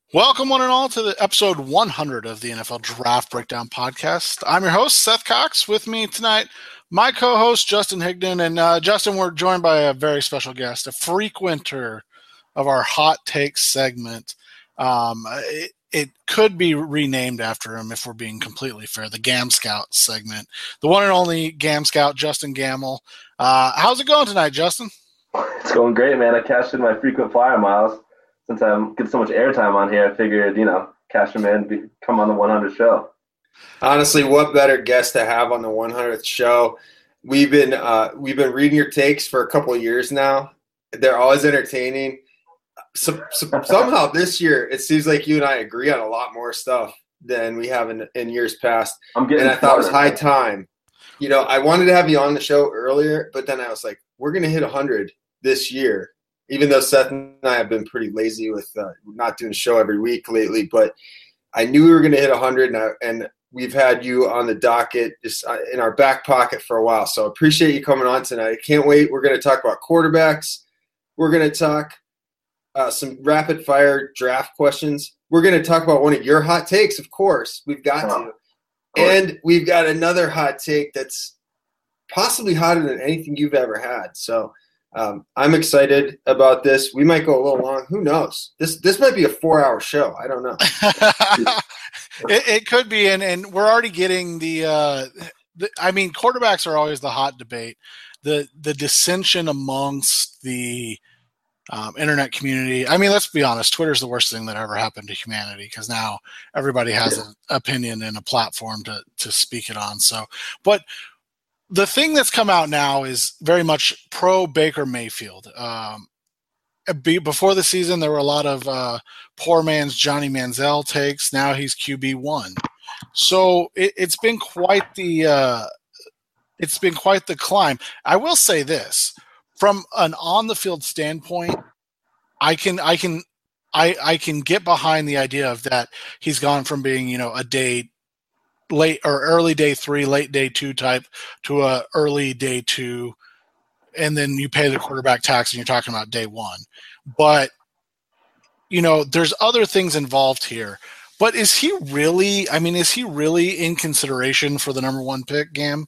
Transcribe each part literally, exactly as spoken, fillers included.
Welcome, one and all, to the episode one hundred of the N F L Draft Breakdown Podcast. I'm your host, Seth Cox. With me tonight, my co-host, Justin Higdon. And uh, Justin, we're joined by a very special guest, a frequenter of our Hot Takes segment. Um, it, it could be renamed after him if we're being completely fair, the Gam Scout segment. The one and only Gam Scout, Justin Gamble. Uh, how's it going tonight, Justin? It's going great, man. I cashed in my frequent flyer miles. Since I get so much airtime on here, I figured, you know, cash them in, be, come on the one hundredth show. Honestly, what better guest to have on the one hundredth show? We've been uh, we've been reading your takes for a couple of years now. They're always entertaining. So, so, somehow this year, it seems like you and I agree on a lot more stuff than we have in, in years past. I'm getting and I thought it was high man. time. You know, I wanted to have you on the show earlier, but then I was like, we're going to hit one hundred this year. Even though Seth and I have been pretty lazy with uh, not doing a show every week lately, but I knew we were going to hit one hundred, and, I, and we've had you on the docket just in our back pocket for a while. So I appreciate you coming on tonight. I can't wait. We're going to talk about quarterbacks. We're going to talk uh, some rapid-fire draft questions. We're going to talk about one of your hot takes, of course. We've got Oh, to. And we've got another hot take that's possibly hotter than anything you've ever had. So – Um, I'm excited about this. We might go a little long. Who knows? This this might be a four-hour show. I don't know. it, it could be, and, and we're already getting the, uh, the. I mean, quarterbacks are always the hot debate. The the dissension amongst the um, internet community. I mean, let's be honest. Twitter's the worst thing that ever happened to humanity because now everybody has an opinion and a platform to to speak it on. So, but. The thing that's come out now is very much pro Baker Mayfield. Um, be, before the season, there were a lot of uh, poor man's Johnny Manziel takes. Now he's Q B one. So it, it's been quite the uh, it's been quite the climb. I will say this: from an on the field standpoint, I can I can I I can get behind the idea of that he's gone from being you know a day. late or early day three, late day two type to a early day two, and then you pay the quarterback tax and you're talking about day one. But, you know, there's other things involved here. But is he really, I mean, is he really in consideration for the number one pick, Gam?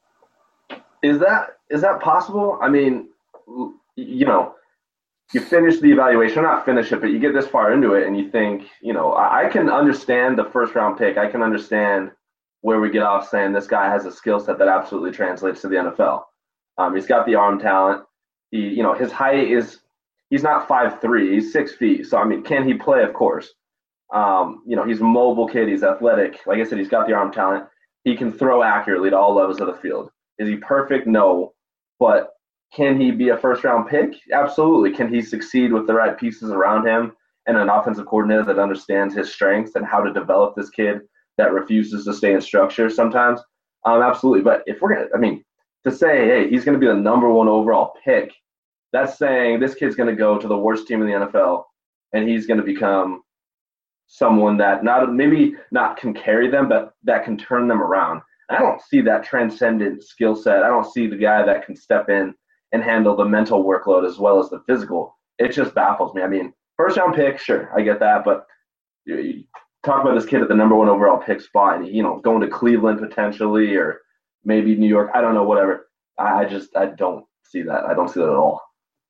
Is that is that possible? I mean, you know, you finish the evaluation, not finish it, but you get this far into it and you think, you know, I, I can understand the first round pick. I can understand where we get off saying this guy has a skill set that absolutely translates to the N F L. Um, he's got the arm talent. He, you know, his height is he's not five three, he's six feet. So I mean, can he play? Of course. Um, you know, he's a mobile kid. He's athletic. Like I said, he's got the arm talent. He can throw accurately to all levels of the field. Is he perfect? No. But can he be a first round pick? Absolutely. Can he succeed with the right pieces around him and an offensive coordinator that understands his strengths and how to develop this kid that refuses to stay in structure sometimes? Um, absolutely. But if we're going to, I mean, to say, hey, he's going to be the number one overall pick, that's saying this kid's going to go to the worst team in the N F L and he's going to become someone that not maybe not can carry them, but that can turn them around. I don't see that transcendent skill set. I don't see the guy that can step in and handle the mental workload as well as the physical. It just baffles me. I mean, first round pick, sure, I get that, but you talk about this kid at the number one overall pick spot and, you know, going to Cleveland potentially or maybe New York. I don't know, whatever. I just, I don't see that. I don't see that at all.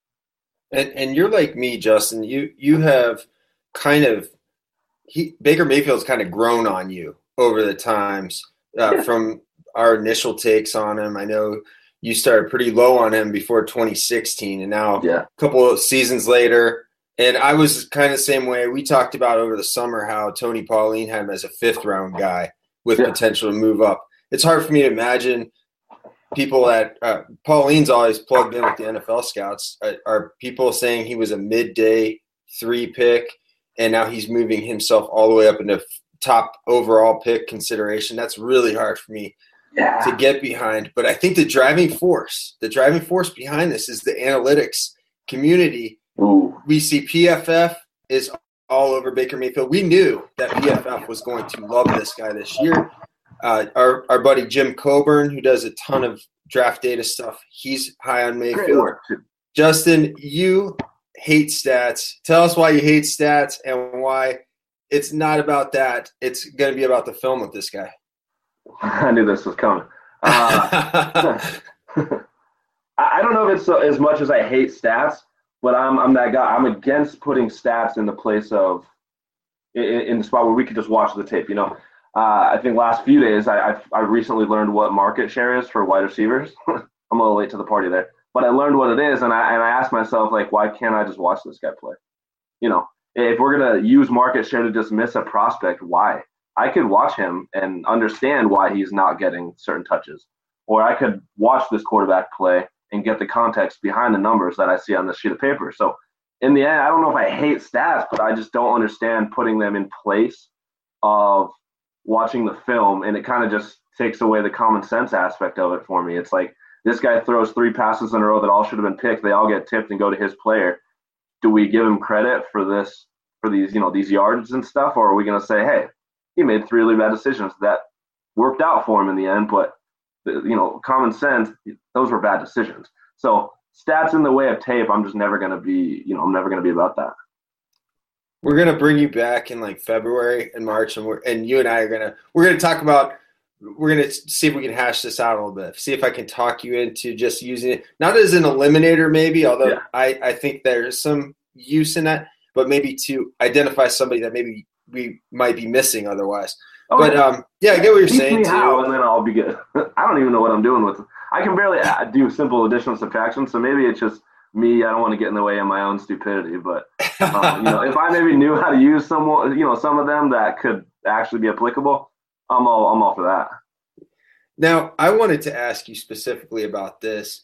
And and you're like me, Justin. You you have kind of he Baker Mayfield's kind of grown on you over the times uh, Yeah. from our initial takes on him. I know you started pretty low on him before twenty sixteen, and now Yeah. a couple of seasons later. And I was kind of the same way. We talked about over the summer how Tony Pauline had him as a fifth round guy with Yeah. potential to move up. It's hard for me to imagine people that uh, Pauline's always plugged in with the N F L scouts. Are, are people saying he was a midday three pick and now he's moving himself all the way up into top overall pick consideration? That's really hard for me Yeah. to get behind. But I think the driving force, the driving force behind this is the analytics community. Ooh. We see P F F is all over Baker Mayfield. We knew that P F F was going to love this guy this year. Uh, our our buddy Jim Coburn, who does a ton of draft data stuff, he's high on Great Mayfield. work, too. Justin, you hate stats. Tell us why you hate stats and why it's not about that. It's going to be about the film with this guy. I knew this was coming. Uh, I don't know if it's so, as much as I hate stats, but I'm I'm that guy. I'm against putting stats in the place of in, in the spot where we could just watch the tape. You know, uh, I think last few days I I've, I recently learned what market share is for wide receivers. I'm a little late to the party there, but I learned what it is, and I and I asked myself, like, why can't I just watch this guy play? You know, if we're gonna use market share to just miss a prospect, why? I could watch him and understand why he's not getting certain touches, or I could watch this quarterback play and get the context behind the numbers that I see on this sheet of paper. So in the end, I don't know if I hate stats, but I just don't understand putting them in place of watching the film, and it kind of just takes away the common sense aspect of it for me. It's like this guy throws three passes in a row that all should have been picked. They all get tipped and go to his player. Do we give him credit for this, for these, you know, these yards and stuff, or are we going to say, hey, he made three really bad decisions that worked out for him in the end, but you know, common sense, those were bad decisions. So stats in the way of tape, I'm just never going to be, you know, I'm never going to be about that. We're going to bring you back in like February and March, and we're, and you and I are going to, we're going to talk about, we're going to see if we can hash this out a little bit, see if I can talk you into just using it, not as an eliminator maybe, although yeah. I, I think there's some use in that, but maybe to identify somebody that maybe we might be missing otherwise. Oh, but um, yeah, I get what you're Teach saying me too. How, and then I'll be good. I don't even know what I'm doing with it. I can barely do simple addition and subtraction, so maybe it's just me. I don't want to get in the way of my own stupidity, but um, you know, if I maybe knew how to use some, you know, some of them that could actually be applicable, I'm all I'm all for that. Now, I wanted to ask you specifically about this.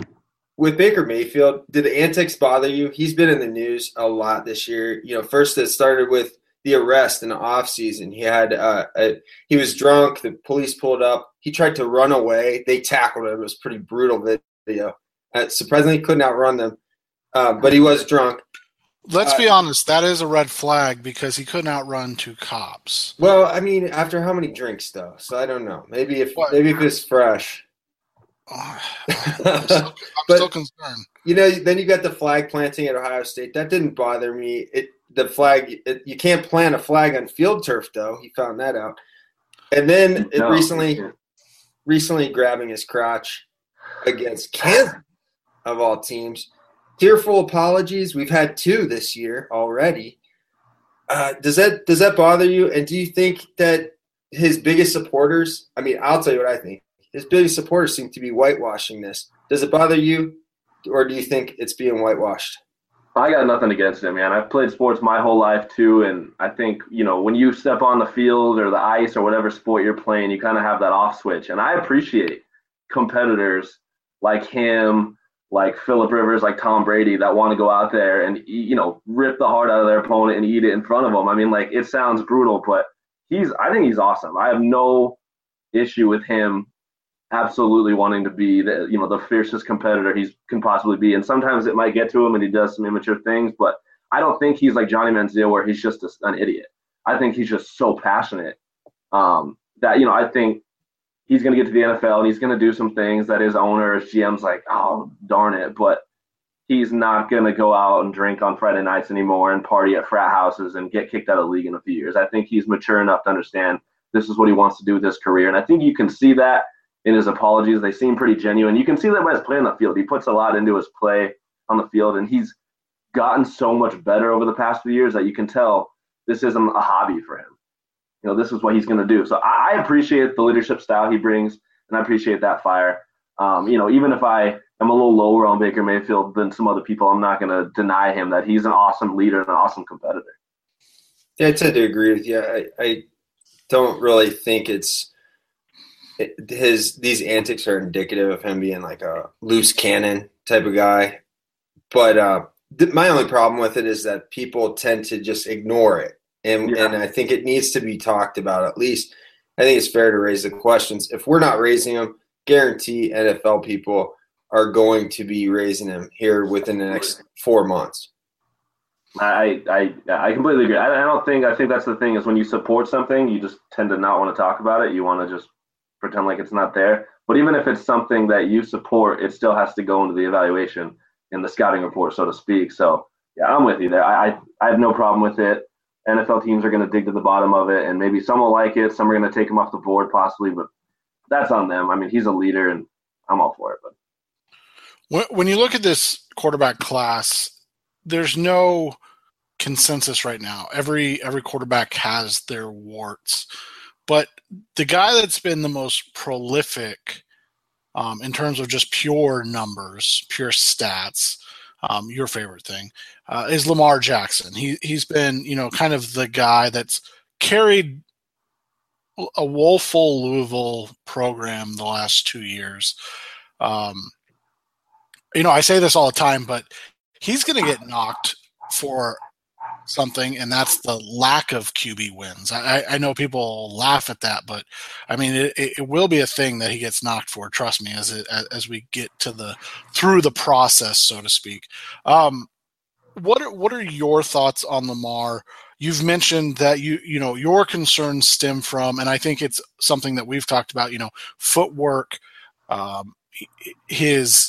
With Baker Mayfield, did the antics bother you? He's been in the news a lot this year. You know, first it started with the arrest in the offseason. He had uh, a, he was drunk. The police pulled up. He tried to run away. They tackled him. It was a pretty brutal video. Uh, surprisingly, he couldn't outrun them, uh, but he was drunk. Let's uh, be honest. That is a red flag because he couldn't outrun two cops. Well, I mean, after how many drinks, though? So I don't know. Maybe if what? maybe if it's fresh. Uh, I'm, still, I'm but, still concerned. You know, then you got the flag planting at Ohio State. That didn't bother me. It the flag. It, you can't plant a flag on field turf, though. He found that out. And then it no, recently, recently grabbing his crotch against Kansas, of all teams. Tearful apologies. We've had two this year already. Uh, does that does that bother you? And do you think that his biggest supporters? I mean, I'll tell you what I think. His biggest supporters seem to be whitewashing this. Does it bother you, or do you think it's being whitewashed? I got nothing against it, man. I've played sports my whole life too, and I think, you know, when you step on the field or the ice or whatever sport you're playing, you kind of have that off switch. And I appreciate competitors like him, like Phillip Rivers, like Tom Brady, that want to go out there and, you know, rip the heart out of their opponent and eat it in front of them. I mean, like, it sounds brutal, but he's, I think he's awesome. I have no issue with him absolutely wanting to be the, you know, the fiercest competitor he can possibly be. And sometimes it might get to him and he does some immature things, but I don't think he's like Johnny Manziel where he's just a, an idiot. I think he's just so passionate um, that, you know, I think he's going to get to the N F L and he's going to do some things that his owner, his G M's like, oh, darn it. But he's not going to go out and drink on Friday nights anymore and party at frat houses and get kicked out of the league in a few years. I think he's mature enough to understand this is what he wants to do with his career. And I think you can see that in his apologies. They seem pretty genuine. You can see that by his play on the field. He puts a lot into his play on the field, and he's gotten so much better over the past few years that you can tell this isn't a hobby for him. You know, this is what he's going to do. So I, I appreciate the leadership style he brings, and I appreciate that fire. Um, you know, even if I am a little lower on Baker Mayfield than some other people, I'm not going to deny him that he's an awesome leader and an awesome competitor. Yeah, I tend to agree with you. I, I don't really think it's his these antics are indicative of him being like a loose cannon type of guy. But uh, th- my only problem with it is that people tend to just ignore it. And, yeah. and I think it needs to be talked about at least. I think it's fair to raise the questions. If we're not raising them, guarantee N F L people are going to be raising them here within the next four months. I I I completely agree. I, I don't think – I think that's the thing is when you support something, you just tend to not want to talk about it. You want to just pretend like it's not there. But even if it's something that you support, it still has to go into the evaluation in the scouting report, so to speak. So, yeah, I'm with you there. I I, I have no problem with it. N F L teams are going to dig to the bottom of it, and maybe some will like it. Some are going to take him off the board possibly, but that's on them. I mean, he's a leader, and I'm all for it. But when you look at this quarterback class, there's no consensus right now. Every every quarterback has their warts, but the guy that's been the most prolific um, in terms of just pure numbers, pure stats, um, your favorite thing, uh, is Lamar Jackson. He he's been, you know, kind of the guy that's carried a woeful Louisville program the last two years. Um, you know, I say this all the time, but he's going to get knocked for something, and that's the lack of Q B wins. I, I know people laugh at that, but I mean, it, it will be a thing that he gets knocked for. Trust me, as it, as we get to the through the process, so to speak. Um, what are, what are your thoughts on Lamar? You've mentioned that you you know your concerns stem from, and I think it's something that we've talked about. You know, footwork, um, his.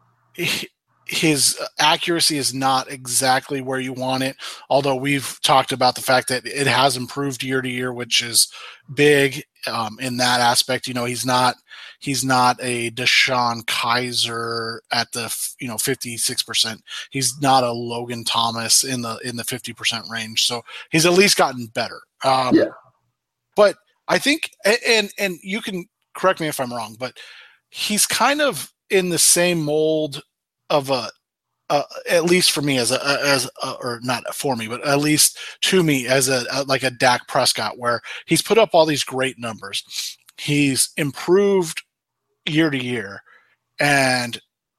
His accuracy is not exactly where you want it, although we've talked about the fact that it has improved year to year, which is big um, in that aspect. You know, he's not he's not a Deshaun Kaiser at the you know fifty-six percent. He's not a Logan Thomas in the in the fifty percent range. So he's at least gotten better. Um, yeah. But I think, and and you can correct me if I'm wrong, but he's kind of in the same mold of a, uh, at least for me as a, as a, or not for me, but at least to me as a, a, like a Dak Prescott, where he's put up all these great numbers. He's improved year to year, and,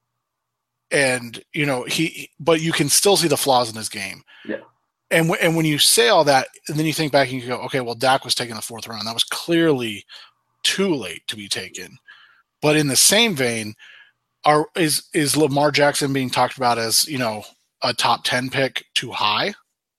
and, you know, he, but you can still see the flaws in his game. Yeah. And, w- and when you say all that, and then you think back and you go, okay, well, Dak was taken the fourth round. That was clearly too late to be taken. But in the same vein, Are is is Lamar Jackson being talked about as, you know, a top ten pick too high?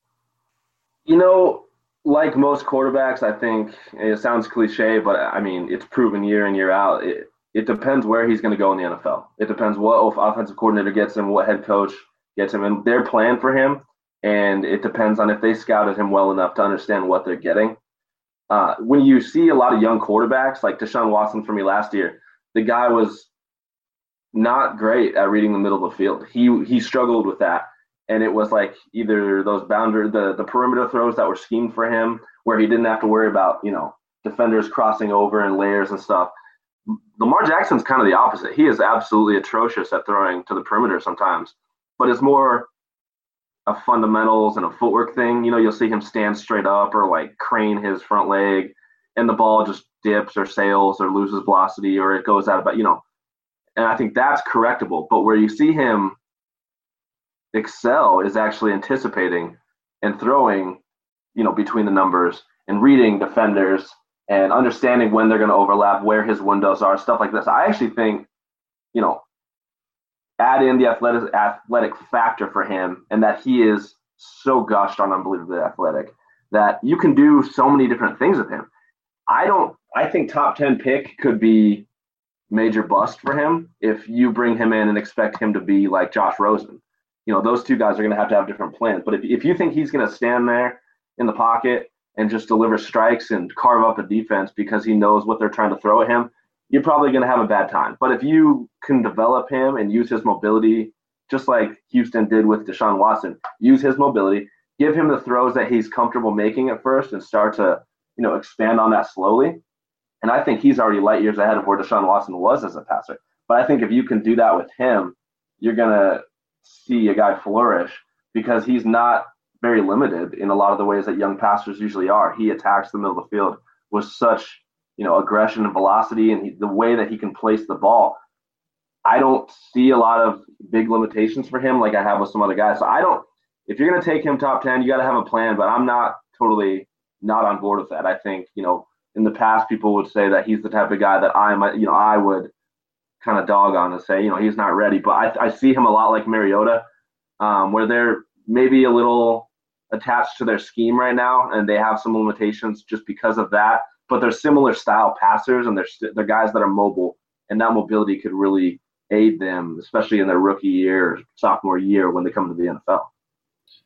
You know, like most quarterbacks, I think it sounds cliche, but I mean, it's proven year in, year out. It, it depends where he's going to go in the N F L. It depends what offensive coordinator gets him, what head coach gets him, and their plan for him. And it depends on if they scouted him well enough to understand what they're getting. Uh, when you see a lot of young quarterbacks, like Deshaun Watson for me last year, the guy was not great at reading the middle of the field. He he struggled with that. And it was like either those boundary, the, the perimeter throws that were schemed for him, where he didn't have to worry about, you know, defenders crossing over and layers and stuff. Lamar Jackson's kind of the opposite. He is absolutely atrocious at throwing to the perimeter sometimes, but it's more a fundamentals and a footwork thing. You know, you'll see him stand straight up or like crane his front leg, and the ball just dips or sails or loses velocity, or it goes out about, you know. And I think that's correctable. But where you see him excel is actually anticipating and throwing, you know, between the numbers and reading defenders and understanding when they're going to overlap, where his windows are, stuff like this. I actually think, you know, add in the athletic athletic factor for him, and that he is so gosh darn unbelievably athletic that you can do so many different things with him. I don't. I think top ten pick could be major bust for him if you bring him in and expect him to be like Josh Rosen. You know, those two guys are going to have to have different plans. But if if you think he's going to stand there in the pocket and just deliver strikes and carve up a defense because he knows what they're trying to throw at him, you're probably going to have a bad time. But if you can develop him and use his mobility, just like Houston did with Deshaun Watson, use his mobility, give him the throws that he's comfortable making at first and start to, you know, expand on that slowly. And I think he's already light years ahead of where Deshaun Watson was as a passer. But I think if you can do that with him, you're going to see a guy flourish, because he's not very limited in a lot of the ways that young passers usually are. He attacks the middle of the field with such, you know, aggression and velocity, and he, the way that he can place the ball. I don't see a lot of big limitations for him like I have with some other guys. So I don't – if you're going to take him top ten, you got to have a plan, but I'm not totally not on board with that. I think, you know, in the past, people would say that he's the type of guy that I might, you know, I would kind of dog on and say, you know, he's not ready. But I, I see him a lot like Mariota, um, where they're maybe a little attached to their scheme right now, and they have some limitations just because of that. But they're similar style passers, and they're they're guys that are mobile, and that mobility could really aid them, especially in their rookie year, or sophomore year when they come to the N F L.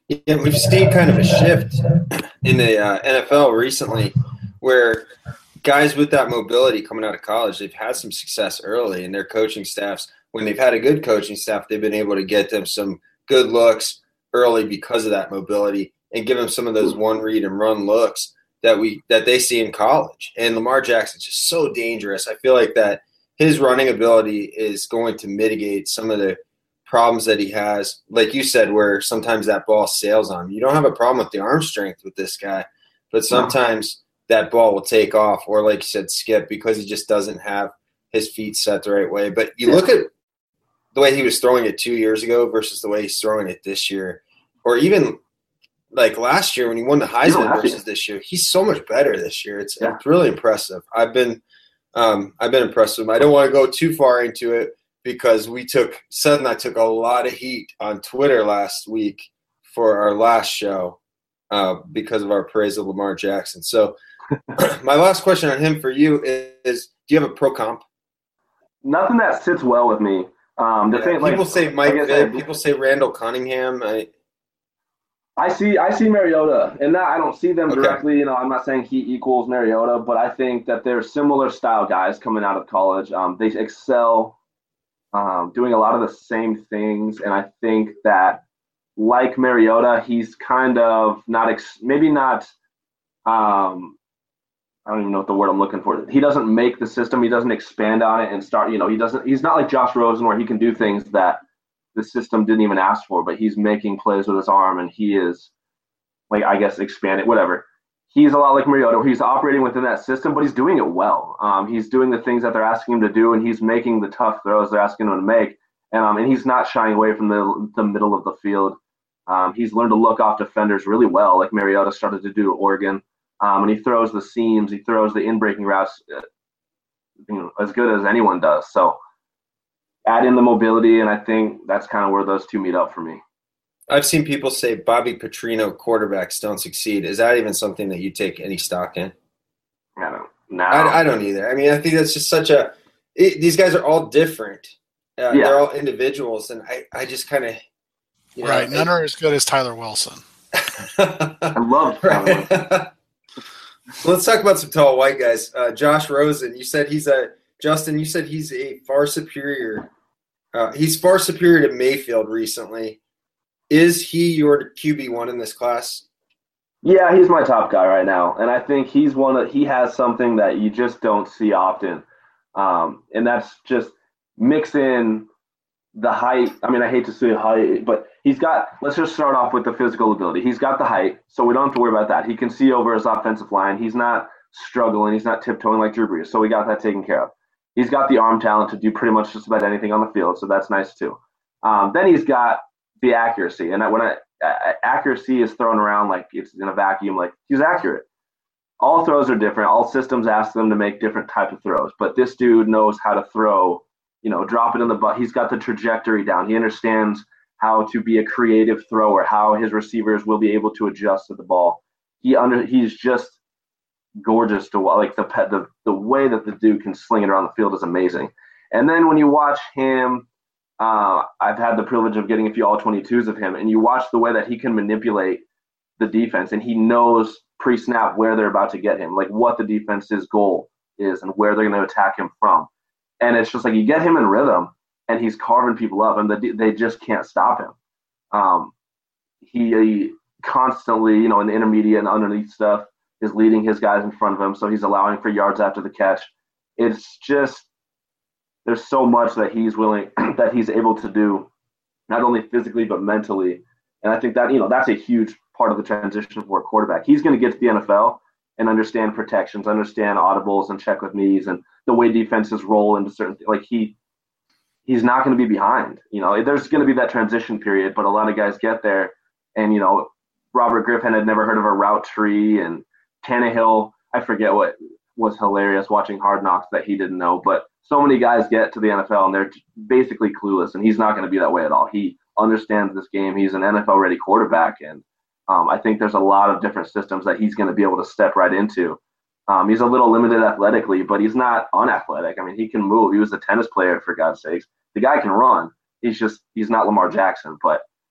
Yeah, we've seen kind of a shift in the uh, N F L recently where guys with that mobility coming out of college, they've had some success early, and their coaching staffs, when they've had a good coaching staff, they've been able to get them some good looks early because of that mobility and give them some of those one read and run looks that we that they see in college. And Lamar Jackson's just so dangerous. I feel like that his running ability is going to mitigate some of the problems that he has, like you said, where sometimes that ball sails on him. You don't have a problem with the arm strength with this guy, but sometimes that ball will take off, or like you said, skip, because he just doesn't have his feet set the right way. But you look at the way he was throwing it two years ago versus the way he's throwing it this year, or even like last year when he won the Heisman versus this year, he's so much better this year. It's, yeah. it's really impressive. I've been um, I've been impressed with him. I don't want to go too far into it, because we took – Seth and I took a lot of heat on Twitter last week for our last show uh, because of our praise of Lamar Jackson. So my last question on him for you is, is do you have a pro comp? Nothing that sits well with me. Um, the yeah, thing, people like, say Mike like Vick, people say Randall Cunningham. I, I see I see Mariota, and that I don't see them okay. directly. You know, I'm not saying he equals Mariota, but I think that they're similar style guys coming out of college. Um, they excel – Um, doing a lot of the same things, and I think that, like Mariota, he's kind of not ex- maybe not. Um, I don't even know what the word I'm looking for. He doesn't make the system. He doesn't expand on it and start. You know, he doesn't. He's not like Josh Rosen, where he can do things that the system didn't even ask for. But he's making plays with his arm, and he is, like, I guess, expanding whatever. He's a lot like Mariota, where he's operating within that system, but he's doing it well. Um, he's doing the things that they're asking him to do, and he's making the tough throws they're asking him to make. And um, and he's not shying away from the the middle of the field. Um, he's learned to look off defenders really well, like Mariota started to do at Oregon. Um, and he throws the seams, he throws the in-breaking routes, uh, you know, as good as anyone does. So add in the mobility, and I think that's kind of where those two meet up for me. I've seen people say Bobby Petrino quarterbacks don't succeed. Is that even something that you take any stock in? I don't. No, I, I don't either. I mean, I think that's just such a it, – these guys are all different. Uh, yeah. They're all individuals, and I, I just kind of – Right. None are as good as Tyler Wilson. I love Tyler Wilson. Let's talk about some tall white guys. Uh, Josh Rosen, you said he's a – Justin, you said he's a far superior uh, – he's far superior to Mayfield recently. Is he your Q B one in this class? Yeah, he's my top guy right now, and I think he's one that he has something that you just don't see often, um, and that's just mix in the height. I mean, I hate to say height, but he's got. Let's just start off with the physical ability. He's got the height, so we don't have to worry about that. He can see over his offensive line. He's not struggling. He's not tiptoeing like Drew Brees, so we got that taken care of. He's got the arm talent to do pretty much just about anything on the field, so that's nice too. Um, then he's got the accuracy, and when I, uh, accuracy is thrown around like it's in a vacuum, like he's accurate. All throws are different. All systems ask them to make different type of throws, but this dude knows how to throw. You know, drop it in the butt. He's got the trajectory down. He understands how to be a creative thrower, how his receivers will be able to adjust to the ball. He under he's just gorgeous to like the the the way that the dude can sling it around the field is amazing. And then when you watch him. Uh, I've had the privilege of getting a few all twenty-twos of him, and you watch the way that he can manipulate the defense, and he knows pre-snap where they're about to get him, like what the defense's goal is and where they're going to attack him from. And it's just like you get him in rhythm, and he's carving people up, and the, they just can't stop him. Um, he, he constantly, you know, in the intermediate and underneath stuff, is leading his guys in front of him, so he's allowing for yards after the catch. It's just there's so much that he's willing, that he's able to do, not only physically but mentally. And I think that, you know, that's a huge part of the transition for a quarterback. He's going to get to the N F L and understand protections, understand audibles and check with knees and the way defenses roll into certain things. Like he, he's not going to be behind. You know, there's going to be that transition period, but a lot of guys get there. And, you know, Robert Griffin had never heard of a route tree, and Tannehill, I forget what was hilarious watching Hard Knocks that he didn't know, but so many guys get to the N F L and they're basically clueless, and he's not going to be that way at all. He understands this game. He's an N F L-ready quarterback, and um, I think there's a lot of different systems that he's going to be able to step right into. Um, he's a little limited athletically, but he's not unathletic. I mean, he can move. He was a tennis player, for God's sakes. The guy can run. He's just he's not Lamar Jackson, but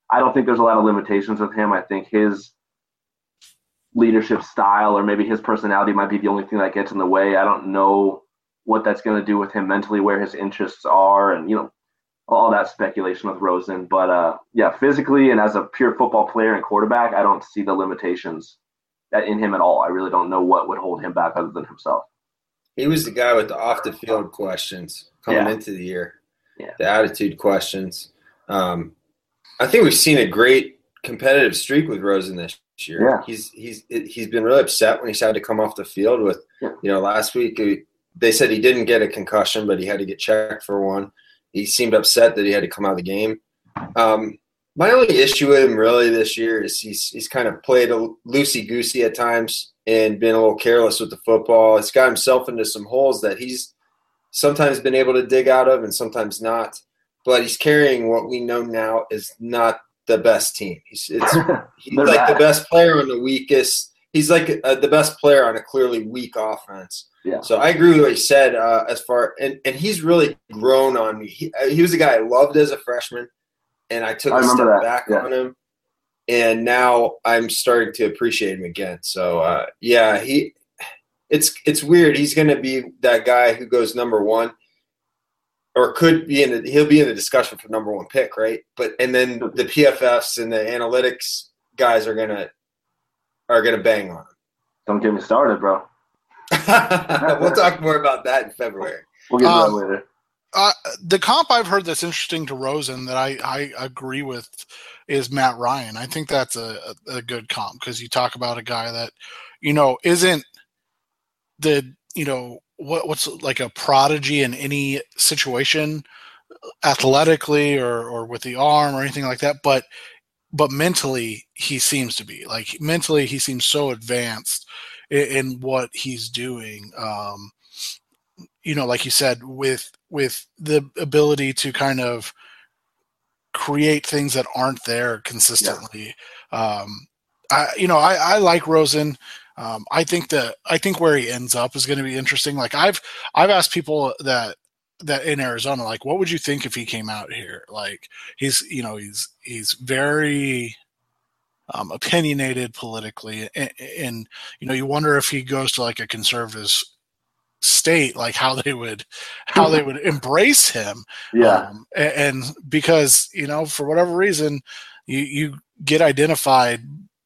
I don't think there's a lot of limitations with him. I think his leadership style or maybe his personality might be the only thing that gets in the way. I don't know what that's going to do with him mentally, where his interests are, and, you know, all that speculation with Rosen. But, uh, yeah, physically and as a pure football player and quarterback, I don't see the limitations that in him at all. I really don't know what would hold him back other than himself. He was the guy with the off-the-field questions coming Yeah. into the year, Yeah. the attitude questions. Um, I think we've seen a great competitive streak with Rosen this year. Yeah. He's he's he's been really upset when he's had to come off the field with, Yeah. you know, last week they said he didn't get a concussion, but he had to get checked for one. He seemed upset that he had to come out of the game. Um, my only issue with him really this year is he's he's kind of played a loosey-goosey at times and been a little careless with the football. He's got himself into some holes that he's sometimes been able to dig out of and sometimes not. But he's carrying what we know now is not the best team. He's it's he's They're like bad. the best player on the weakest. He's like uh, the best player on a clearly weak offense. Yeah. So I agree with what he said uh, as far and, and he's really grown on me. He, uh, he was a guy I loved as a freshman, and I took I a step remember that. back Yeah. on him, and now I'm starting to appreciate him again. So uh, yeah, he it's it's weird. He's going to be that guy who goes number one, or could be in the, he'll be in the discussion for number one pick, right? But and then the P F Fs and the analytics guys are gonna are gonna bang on him. Don't get me started, bro. We'll talk more about that in February. We'll get to Um, that later. Uh, the comp I've heard that's interesting to Rosen that I, I agree with is Matt Ryan. I think that's a, a, a good comp because you talk about a guy that, you know, isn't the, you know, what what's like a prodigy in any situation athletically or, or with the arm or anything like that, but but mentally he seems to be like mentally he seems so advanced in, in what he's doing. Um, you know, like you said, with with the ability to kind of create things that aren't there consistently. Yeah. Um, I, you know, I, I like Rosen. Um, I think that I think where he ends up is going to be interesting. Like I've I've asked people that that in Arizona, like, what would you think if he came out here? Like he's you know he's he's very um, opinionated politically, and, and you know you wonder if he goes to like a conservative state, like how they would how they would embrace him. Yeah. Um, and, and because you know for whatever reason you you get identified,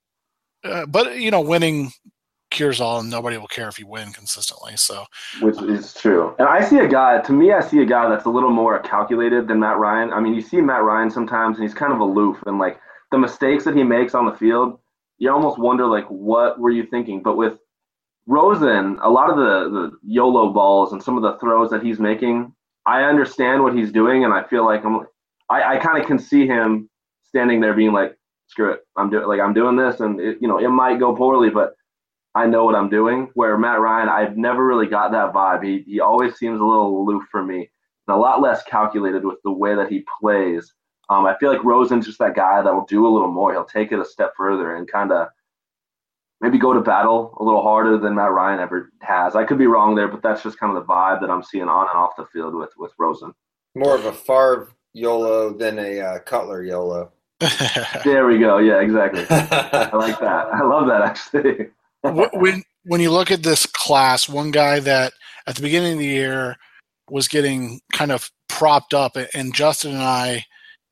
uh, but you know winning cures all, and nobody will care if you win consistently. So, which is true. And I see a guy. To me, I see a guy that's a little more calculated than Matt Ryan. I mean, you see Matt Ryan sometimes, and he's kind of aloof, and like the mistakes that he makes on the field, you almost wonder like, what were you thinking? But with Rosen, a lot of the, the YOLO balls and some of the throws that he's making, I understand what he's doing, and I feel like I'm, I, I kind of can see him standing there being like, "Screw it, I'm doing like I'm doing this, and it, you know it might go poorly, but I know what I'm doing." Where Matt Ryan, I've never really got that vibe. He he always seems a little aloof for me, and a lot less calculated with the way that he plays. Um, I feel like Rosen's just that guy that will do a little more. He'll take it a step further and kind of maybe go to battle a little harder than Matt Ryan ever has. I could be wrong there, but that's just kind of the vibe that I'm seeing on and off the field with, with Rosen. More of a Favre YOLO than a uh, Cutler YOLO. There we go. Yeah, exactly. I like that. I love that, actually. when when you look at this class, one guy that at the beginning of the year was getting kind of propped up, and Justin and I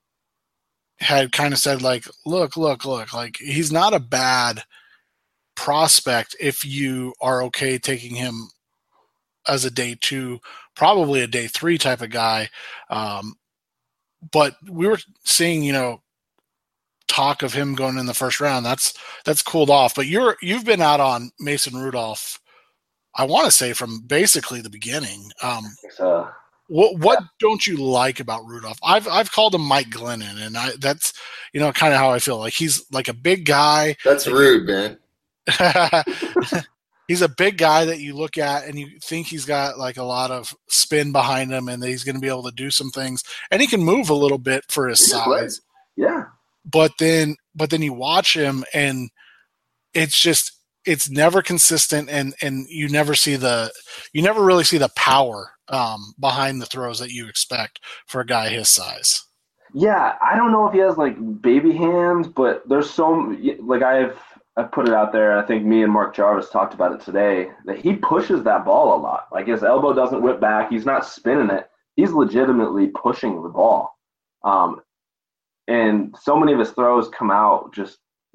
had kind of said, like, look, look, look, like he's not a bad prospect if you are okay taking him as a day two, probably a day three type of guy. Um, but we were seeing, you know, talk of him going in the first round. That's that's cooled off. But you're you've been out on Mason Rudolph, I want to say from basically the beginning. Um, So, what what yeah. don't you like about Rudolph? I've I've called him Mike Glennon, and I that's you know kind of how I feel. Like he's like a big guy. That's rude, man. He's a big guy that you look at and you think he's got like a lot of spin behind him, and that he's going to be able to do some things, and he can move a little bit for his size. Yeah. But then, but then you watch him, and it's just it's never consistent, and and you never see the you never really see the power um, behind the throws that you expect for a guy his size. Yeah, I don't know if he has like baby hands, but there's so like I've I put it out there. I think me and Mark Jarvis talked about it today that he pushes that ball a lot. Like his elbow doesn't whip back. He's not spinning it. He's legitimately pushing the ball. Um, and so many of his throws come out just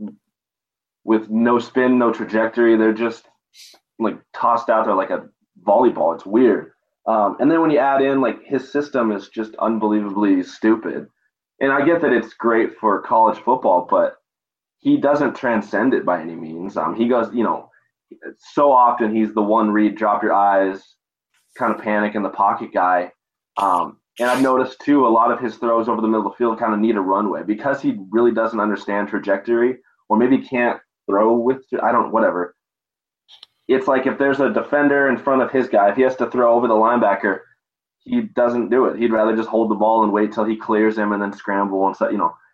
with no spin, no trajectory. They're just like tossed out there like a volleyball. It's weird. Um, and then when you add in like his system is just unbelievably stupid. And I get that it's great for college football, but he doesn't transcend it by any means. Um, he goes, you know, so often he's the one read, drop your eyes, kind of panic in the pocket guy. Um, and I've noticed too, a lot of his throws over the middle of the field kind of need a runway because he really doesn't understand trajectory, or maybe can't throw with, I don't, whatever. It's like if there's a defender in front of his guy, if he has to throw over the linebacker, he doesn't do it. He'd rather just hold the ball and wait till he clears him and then scramble and so, you know.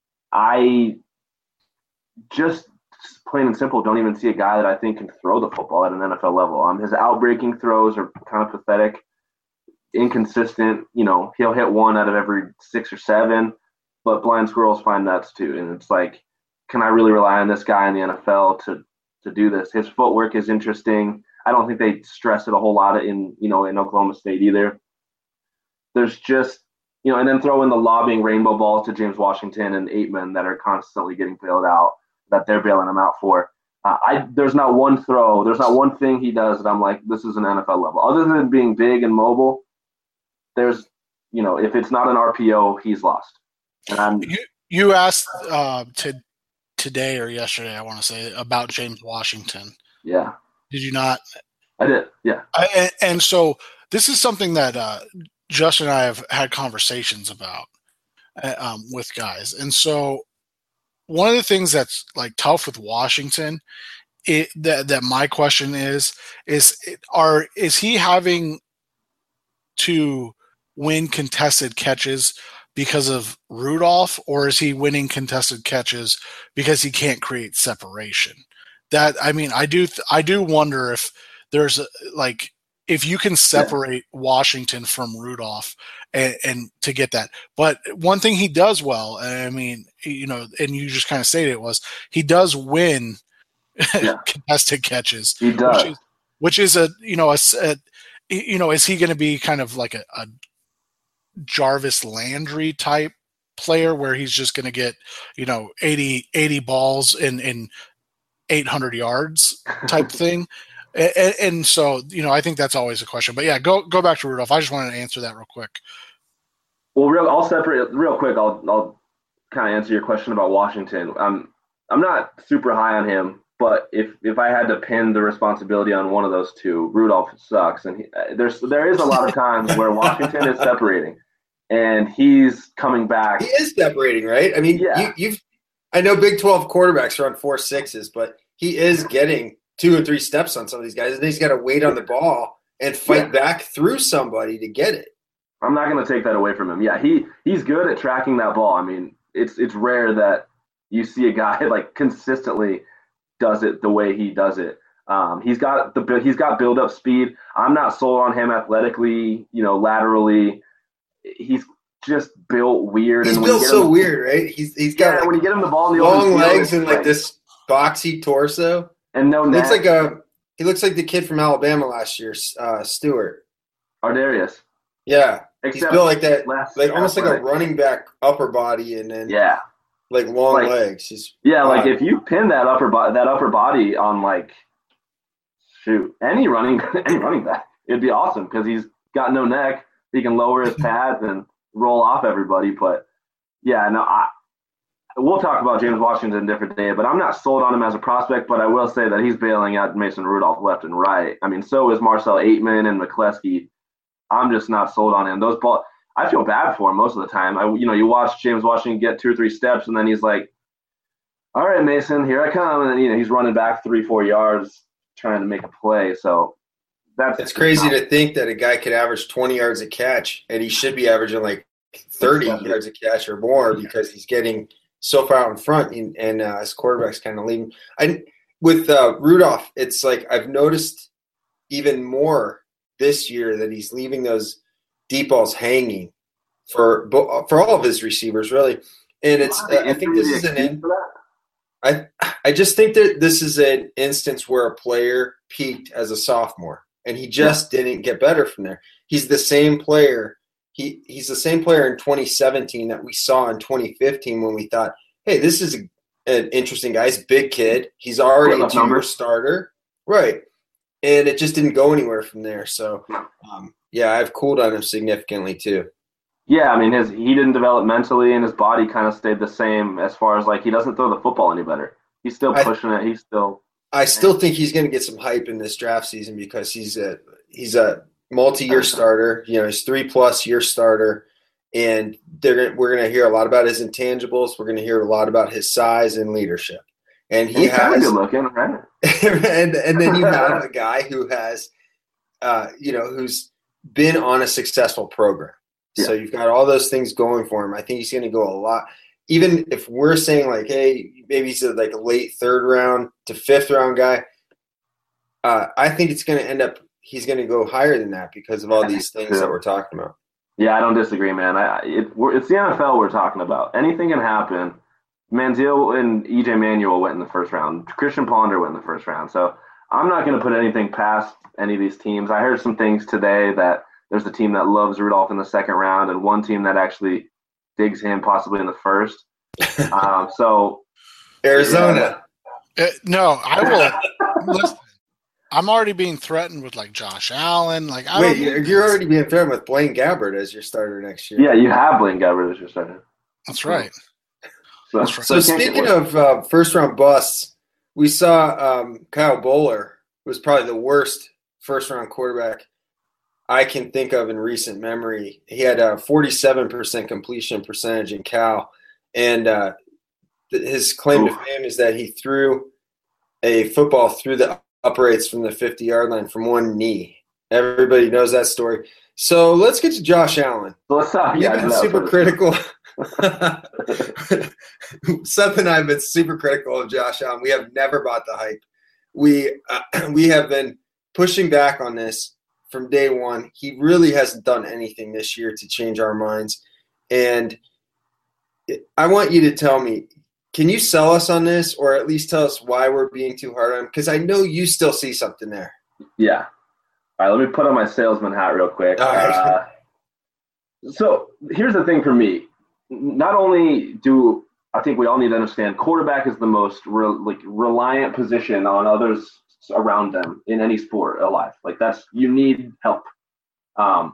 I just plain and simple don't even see a guy that I think can throw the football at an N F L level. Um, his outbreaking throws are kind of pathetic, inconsistent. You know, he'll hit one out of every six or seven, but blind squirrels find nuts too. And it's like, can I really rely on this guy in the N F L to to do this? His footwork is interesting. I don't think they stress it a whole lot in, you know, in Oklahoma State either. There's just, you know, and then throw in the lobbing rainbow balls to James Washington and Aitman that are constantly getting bailed out, that they're bailing him out for. Uh, I there's not one throw, there's not one thing he does that I'm like, this is an N F L level. Other than being big and mobile, there's, you know, if it's not an R P O, he's lost. And I'm, you you asked uh, to today or yesterday, I want to say, about James Washington. Yeah. Did you not? I did. Yeah. I, and, and so this is something that uh, Justin and I have had conversations about uh, um, with guys. And so one of the things that's like tough with Washington, it, that that my question is is are is he having to win contested catches because of Rudolph, or is he winning contested catches because he can't create separation? That I mean, I do I do wonder if there's a, like if you can separate yeah. Washington from Rudolph and, and to get that. But one thing he does well, I mean, you know, and you just kind of stated it was he does win yeah. contested catches. He does, which is, which is a you know a, a you know is he going to be kind of like a, a Jarvis Landry type player where he's just going to get, you know, eighty, eighty balls in, in eight hundred yards type thing. And, and so, you know, I think that's always a question, but yeah, go, go back to Rudolph. I just wanted to answer that real quick. Well, real, I'll separate real quick. I'll, I'll kind of answer your question about Washington. I'm, I'm not super high on him, but if, if I had to pin the responsibility on one of those two, Rudolph sucks. And he, there's, there is a lot of times where Washington is separating. And he's coming back. He is separating, right? I mean, yeah. you, you've. I know Big twelve quarterbacks are on four sixes, but he is getting two or three steps on some of these guys, and he's got to wait on the ball and fight yeah. back through somebody to get it. I'm not going to take that away from him. Yeah, he he's good at tracking that ball. I mean, it's it's rare that you see a guy like consistently does it the way he does it. Um, he's got the he's got build up speed. I'm not sold on him athletically, you know, laterally. He's just built weird. He's and built so him, weird, right? He's he's got yeah, like when you get him the ball in the long open legs field, and like this boxy torso and no he neck. looks like a he looks like the kid from Alabama last year, uh, Stewart. Ardarius. Yeah, Except he's built like that, less like almost athletic. like a running back upper body, and then yeah, like long like, legs. He's yeah, uh, like if you pin that upper body, that upper body on like shoot any running any running back, it'd be awesome because he's got no neck. He can lower his pads and roll off everybody. But yeah, no, I we'll talk about James Washington a different day, but I'm not sold on him as a prospect, but I will say that he's bailing out Mason Rudolph left and right. I mean, so is Marcel Aitman and McCleskey. I'm just not sold on him. Those ball, I feel bad for him most of the time. I, you know, you watch James Washington get two or three steps, and then he's like, all right, Mason, here I come. And then, you know, he's running back three, four yards trying to make a play. So that's it's crazy to think that a guy could average twenty yards a catch, and he should be averaging like thirty yards a catch or more because he's getting so far out in front, and, and uh, his quarterback's kind of leaving. I with uh, Rudolph, it's like I've noticed even more this year that he's leaving those deep balls hanging for for all of his receivers, really. And it's uh, I think this is an in, I I just think that this is an instance where a player peaked as a sophomore, and he just yeah. didn't get better from there. He's the same player. He he's the same player in twenty seventeen that we saw in twenty fifteen when we thought, hey, this is a, an interesting guy. He's a big kid. He's already a two-year starter. Right. And it just didn't go anywhere from there. So, um, yeah, I've cooled on him significantly too. Yeah, I mean, his he didn't develop mentally, and his body kind of stayed the same as far as, like, he doesn't throw the football any better. He's still pushing I, it. He's still – I still think he's going to get some hype in this draft season because he's a he's a multi-year starter. You know, he's three-plus year starter, and they're we're going to hear a lot about his intangibles. We're going to hear a lot about his size and leadership. And he he's has kind of good looking, right? and and then you have a guy who has, uh, you know, who's been on a successful program. Yeah. So you've got all those things going for him. I think he's going to go a lot. Even if we're saying like, hey, maybe he's a, like a late third round to fifth round guy, uh, I think it's going to end up he's going to go higher than that because of all these things yeah. that we're talking about. Yeah, I don't disagree, man. I, it, we're, it's the N F L we're talking about. Anything can happen. Manziel and E J Manuel went in the first round. Christian Ponder went in the first round. So I'm not going to put anything past any of these teams. I heard some things today that there's a team that loves Rudolph in the second round and one team that actually digs him possibly in the first. um, so Arizona. Uh, no, I will. Listen, I'm already being threatened with like Josh Allen. Like, I Wait, you're, you're already being threatened with Blaine Gabbert as your starter next year. Yeah, you have Blaine Gabbert as your starter. That's right. So, That's right. so speaking of uh, first-round busts, we saw um, Kyle Bowler was probably the worst first-round quarterback I can think of in recent memory. He had a forty-seven percent completion percentage in Cal, and uh, th- his claim Ooh. to fame is that he threw a football through the uprights from the fifty-yard line from one knee. Everybody knows that story. So let's get to Josh Allen. What's up? You've yeah, been super critical. Seth and I have been super critical of Josh Allen. We have never bought the hype. We uh, we have been pushing back on this from day one. He really hasn't done anything this year to change our minds. And I want you to tell me, can you sell us on this or at least tell us why we're being too hard on him? Because I know you still see something there. Yeah. All right, let me put on my salesman hat real quick. All right. Uh, so here's the thing for me. Not only do I think we all need to understand quarterback is the most re- like reliant position on others around them in any sport alive. Like that's, you need help. Um,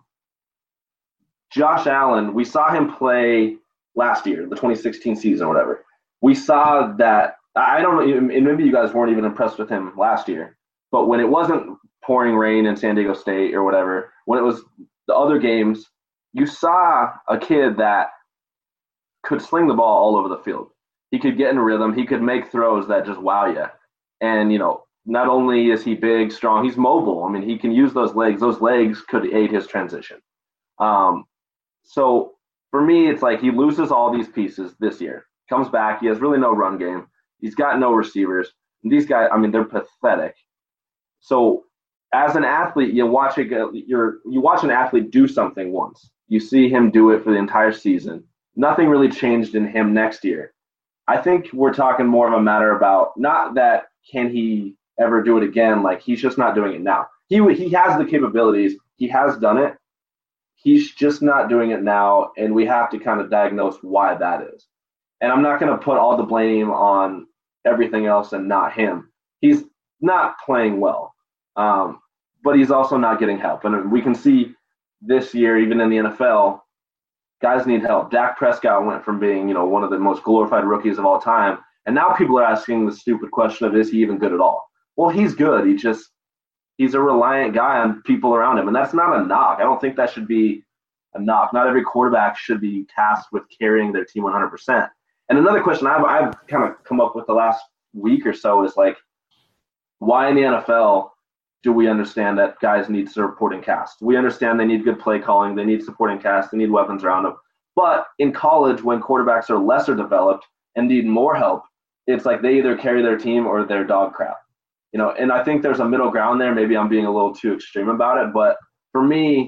Josh Allen, we saw him play last year, the twenty sixteen season or whatever. We saw that, I don't know, and maybe you guys weren't even impressed with him last year, but when it wasn't pouring rain in San Diego State or whatever, when it was the other games, you saw a kid that could sling the ball all over the field. He could get in rhythm. He could make throws that just wow you. And, you know, not only is he big, strong, he's mobile. I mean, he can use those legs. Those legs could aid his transition. Um, so for me, it's like he loses all these pieces this year. Comes back. He has really no run game. He's got no receivers. And these guys, I mean, they're pathetic. So as an athlete, you watch it. You're you watch an athlete do something once. You see him do it for the entire season. Nothing really changed in him next year. I think we're talking more of a matter about not that can he ever do it again. Like he's just not doing it now. He he has the capabilities. He has done it. He's just not doing it now, and we have to kind of diagnose why that is. And I'm not going to put all the blame on everything else and not him. He's not playing well, um, but he's also not getting help. And we can see this year, even in the N F L, guys need help. Dak Prescott went from being, you know, one of the most glorified rookies of all time, and now people are asking the stupid question of, is he even good at all? Well, he's good. He just he's a reliant guy on people around him, and that's not a knock. I don't think that should be a knock. Not every quarterback should be tasked with carrying their team one hundred percent. And another question I've I've kind of come up with the last week or so is like, why in the N F L do we understand that guys need supporting cast? We understand they need good play calling, they need supporting cast, they need weapons around them. But in college, when quarterbacks are lesser developed and need more help, it's like they either carry their team or they're dog crap. You know, and I think there's a middle ground there. Maybe I'm being a little too extreme about it, but for me,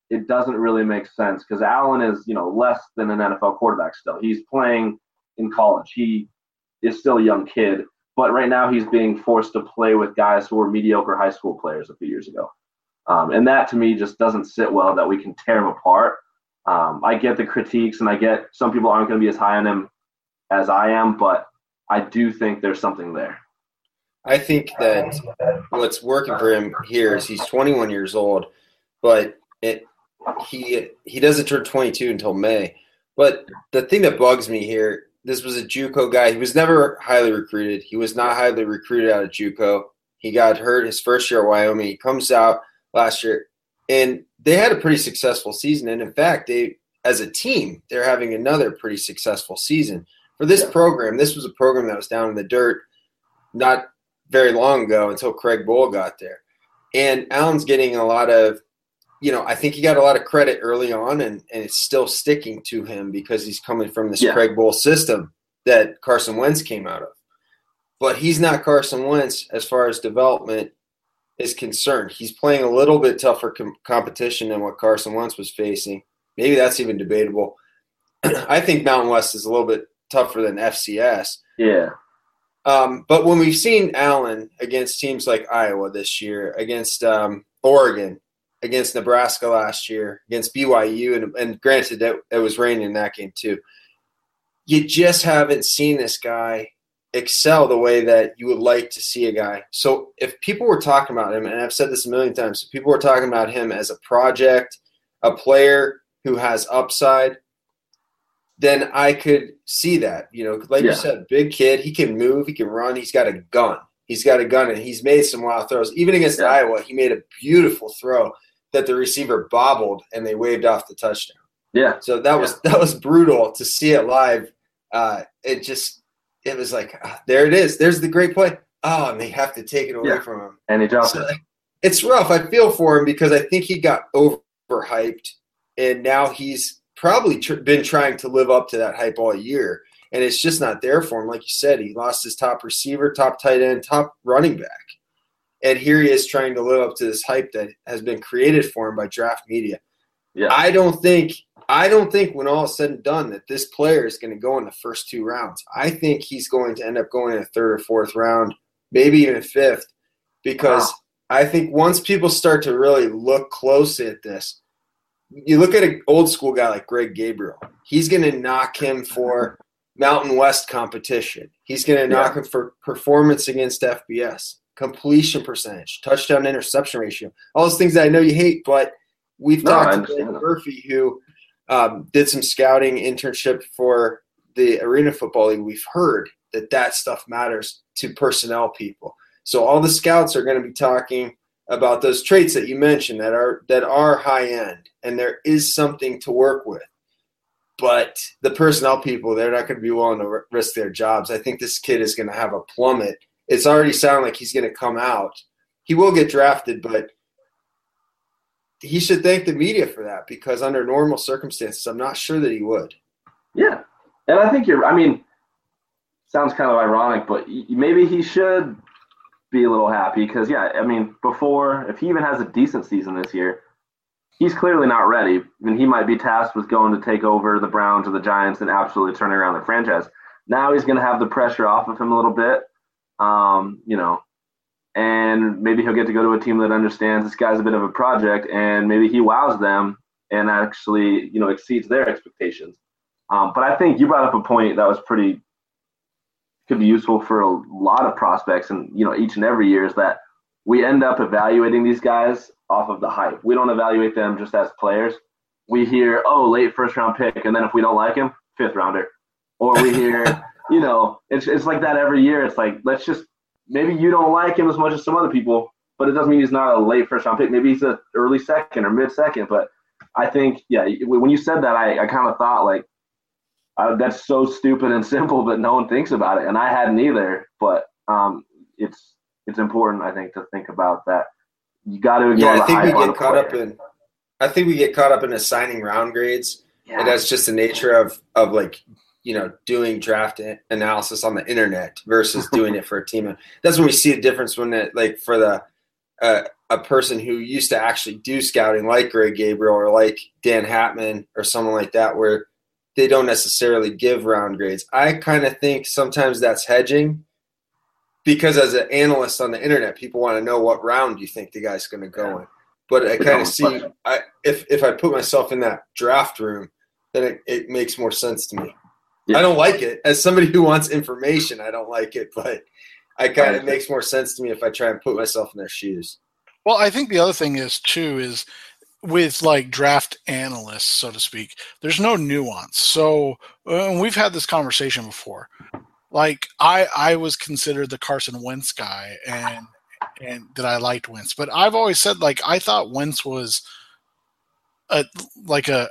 it doesn't really make sense because Allen is, you know, less than an N F L quarterback still. He's playing in college. He is still a young kid, but right now he's being forced to play with guys who were mediocre high school players a few years ago. Um, and that to me just doesn't sit well that we can tear him apart. Um, I get the critiques and I get some people aren't going to be as high on him as I am, but I do think there's something there. I think that what's working for him here is he's twenty-one years old, but it he he doesn't turn twenty-two until May. But the thing that bugs me here, this was a JUCO guy. He was never highly recruited. He was not highly recruited out of JUCO. He got hurt his first year at Wyoming. He comes out last year, and they had a pretty successful season. And in fact, they as a team, they're having another pretty successful season. For this program, this was a program that was down in the dirt not very long ago until Craig Bowl got there. And Allen's getting a lot of, you know, I think he got a lot of credit early on, and, and it's still sticking to him because he's coming from this yeah. Craig Bowl system that Carson Wentz came out of. But he's not Carson Wentz as far as development is concerned. He's playing a little bit tougher com- competition than what Carson Wentz was facing. Maybe that's even debatable. I think Mountain West is a little bit tougher than F C S. Yeah. Um, but when we've seen Allen against teams like Iowa this year, against um, Oregon, against Nebraska last year, against B Y U, and, and granted that it was raining in that game too, you just haven't seen this guy excel the way that you would like to see a guy. So if people were talking about him, and I've said this a million times, if people were talking about him as a project, a player who has upside, then I could see that. You know, like yeah. you said, big kid, he can move, he can run, he's got a gun. He's got a gun, and he's made some wild throws. Even against yeah. Iowa, he made a beautiful throw that the receiver bobbled, and they waved off the touchdown. Yeah. So that was yeah. that was brutal to see it live. Uh, it just it was like, ah, there it is. There's the great play. Oh, and they have to take it away yeah. from him. And he dropped so, it. It's rough. I feel for him because I think he got overhyped, and now he's probably tr- been trying to live up to that hype all year, and it's just not there for him. Like you said, he lost his top receiver, top tight end, top running back, and here he is trying to live up to this hype that has been created for him by draft media. Yeah, I don't think I don't think when all is said and done that this player is going to go in the first two rounds. I think he's going to end up going in a third or fourth round, maybe even fifth, because wow. I think once people start to really look closely at this, you look at an old school guy like Greg Gabriel. He's going to knock him for Mountain West competition. He's going to knock yeah. him for performance against F B S, completion percentage, touchdown interception ratio, all those things that I know you hate. But we've no, talked to Blake Murphy, who um, did some scouting internship for the Arena Football League. We've heard that that stuff matters to personnel people. So all the scouts are going to be talking about those traits that you mentioned that are that are high end, and there is something to work with. But the personnel people, they're not going to be willing to risk their jobs. I think this kid is going to have a plummet. It's already sounding like he's going to come out. He will get drafted, but he should thank the media for that, because under normal circumstances, I'm not sure that he would. Yeah, and I think you're – I mean, sounds kind of ironic, but maybe he should – be a little happy because, yeah, I mean, before, if he even has a decent season this year, he's clearly not ready. I mean, he might be tasked with going to take over the Browns or the Giants and absolutely turning around the franchise. Now he's going to have the pressure off of him a little bit, um, you know, and maybe he'll get to go to a team that understands this guy's a bit of a project, and maybe he wows them and actually, you know, exceeds their expectations. Um, but I think you brought up a point that was pretty – could be useful for a lot of prospects, and you know, each and every year, is that we end up evaluating these guys off of the hype. We don't evaluate them just as players. We hear, oh, late first round pick, and then if we don't like him, fifth rounder. Or we hear, you know, it's it's like that every year. It's like, let's just, maybe you don't like him as much as some other people, but it doesn't mean he's not a late first round pick. Maybe he's an early second or mid second. But I think, yeah, when you said that, I, I kind of thought like, Uh, that's so stupid and simple, but no one thinks about it, and I hadn't either. But um, it's it's important, I think, to think about that. You got to ignore yeah, I the think hype we on get a caught player. up in. I think we get caught up in assigning round grades, yeah. and that's just the nature of of like you know doing draft analysis on the internet versus doing it for a team. And that's when we see a difference when it like for the uh, a person who used to actually do scouting like Greg Gabriel or like Dan Hatman or someone like that where they don't necessarily give round grades. I kind of think sometimes that's hedging because as an analyst on the internet, people want to know what round you think the guy's going to go in. But I kind of see I, if, if I put myself in that draft room, then it, it makes more sense to me. Yeah. I don't like it. As somebody who wants information, I don't like it, but I kind of it makes more sense to me if I try and put myself in their shoes. Well, I think the other thing is, too, is with, like, draft analysts, so to speak, there's no nuance. So uh, we've had this conversation before. Like, I I was considered the Carson Wentz guy, and and that I liked Wentz. But I've always said, like, I thought Wentz was a like a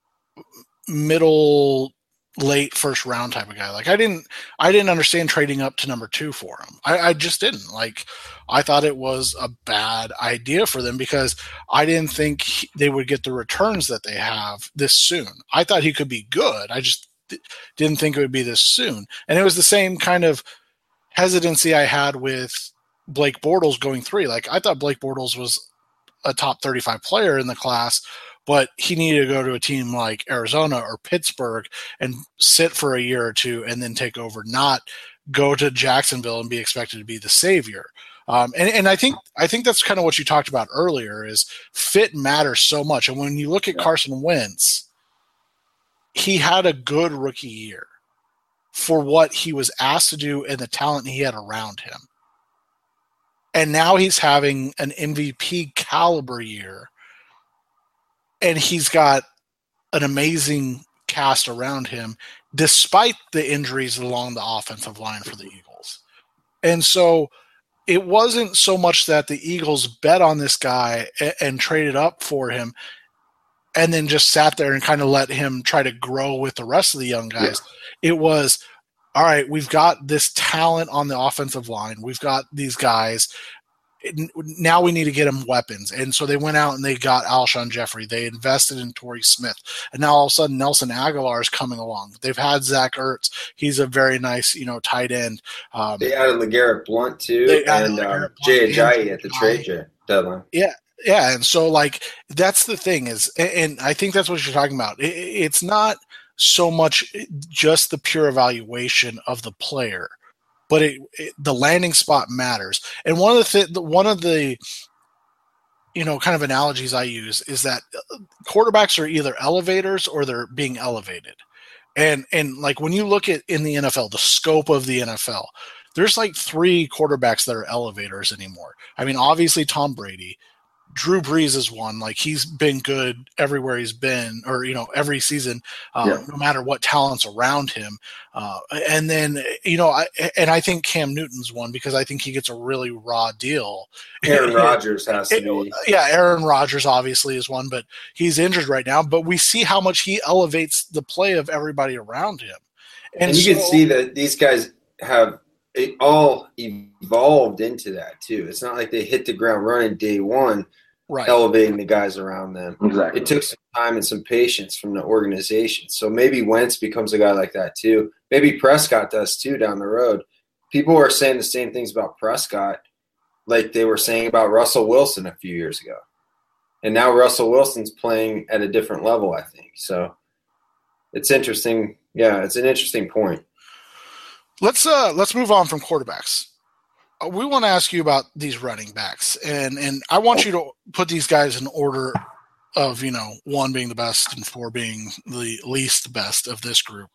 middle – late first round type of guy. Like I didn't, I didn't understand trading up to number two for him. I, I just didn't. Like I thought it was a bad idea for them because I didn't think he, they would get the returns that they have this soon. I thought he could be good. I just th- didn't think it would be this soon. And it was the same kind of hesitancy I had with Blake Bortles going three. Like I thought Blake Bortles was a top thirty-five player in the class, but he needed to go to a team like Arizona or Pittsburgh and sit for a year or two and then take over, not go to Jacksonville and be expected to be the savior. Um, and, and I think I think that's kind of what you talked about earlier is fit matters so much. And when you look at Carson Wentz, he had a good rookie year for what he was asked to do and the talent he had around him. And now he's having an M V P caliber year. And he's got an amazing cast around him, despite the injuries along the offensive line for the Eagles. And so it wasn't so much that the Eagles bet on this guy and, and traded up for him and then just sat there and kind of let him try to grow with the rest of the young guys. Yeah. It was, all right, we've got this talent on the offensive line. We've got these guys. Now we need to get them weapons. And so they went out and they got Alshon Jeffrey. They invested in Torrey Smith. And now all of a sudden Nelson Aguilar is coming along. They've had Zach Ertz. He's a very nice, you know, tight end. Um, they added LeGarrette Blount too and uh, Jay Ajayi at the trade deadline. Yeah. Yeah. And so like that's the thing is, and I think that's what you're talking about. It's not so much just the pure evaluation of the player. But it, it, the landing spot matters. And one of the th- one of the you know kind of analogies I use is that quarterbacks are either elevators or they're being elevated. And and like when you look at in the N F L, the scope of the N F L, there's like three quarterbacks that are elevators anymore. I mean, obviously Tom Brady. Drew Brees is one. Like he's been good everywhere he's been, or you know, every season, um, yeah. no matter what talent's around him. Uh, and then you know, I, and I think Cam Newton's one because I think he gets a really raw deal. Aaron Rodgers has to it, be. Yeah, Aaron Rodgers obviously is one, but he's injured right now. But we see how much he elevates the play of everybody around him, and, and you so, can see that these guys have. It all evolved into that too. It's not like they hit the ground running day one, right. elevating the guys around them. Exactly. It took some time and some patience from the organization. So maybe Wentz becomes a guy like that too. Maybe Prescott does too down the road. People are saying the same things about Prescott like they were saying about Russell Wilson a few years ago. And now Russell Wilson's playing at a different level, I think. So it's interesting. Yeah, it's an interesting point. Let's uh let's move on from quarterbacks. Uh, we want to ask you about these running backs, and and I want you to put these guys in order of you know one being the best and four being the least best of this group.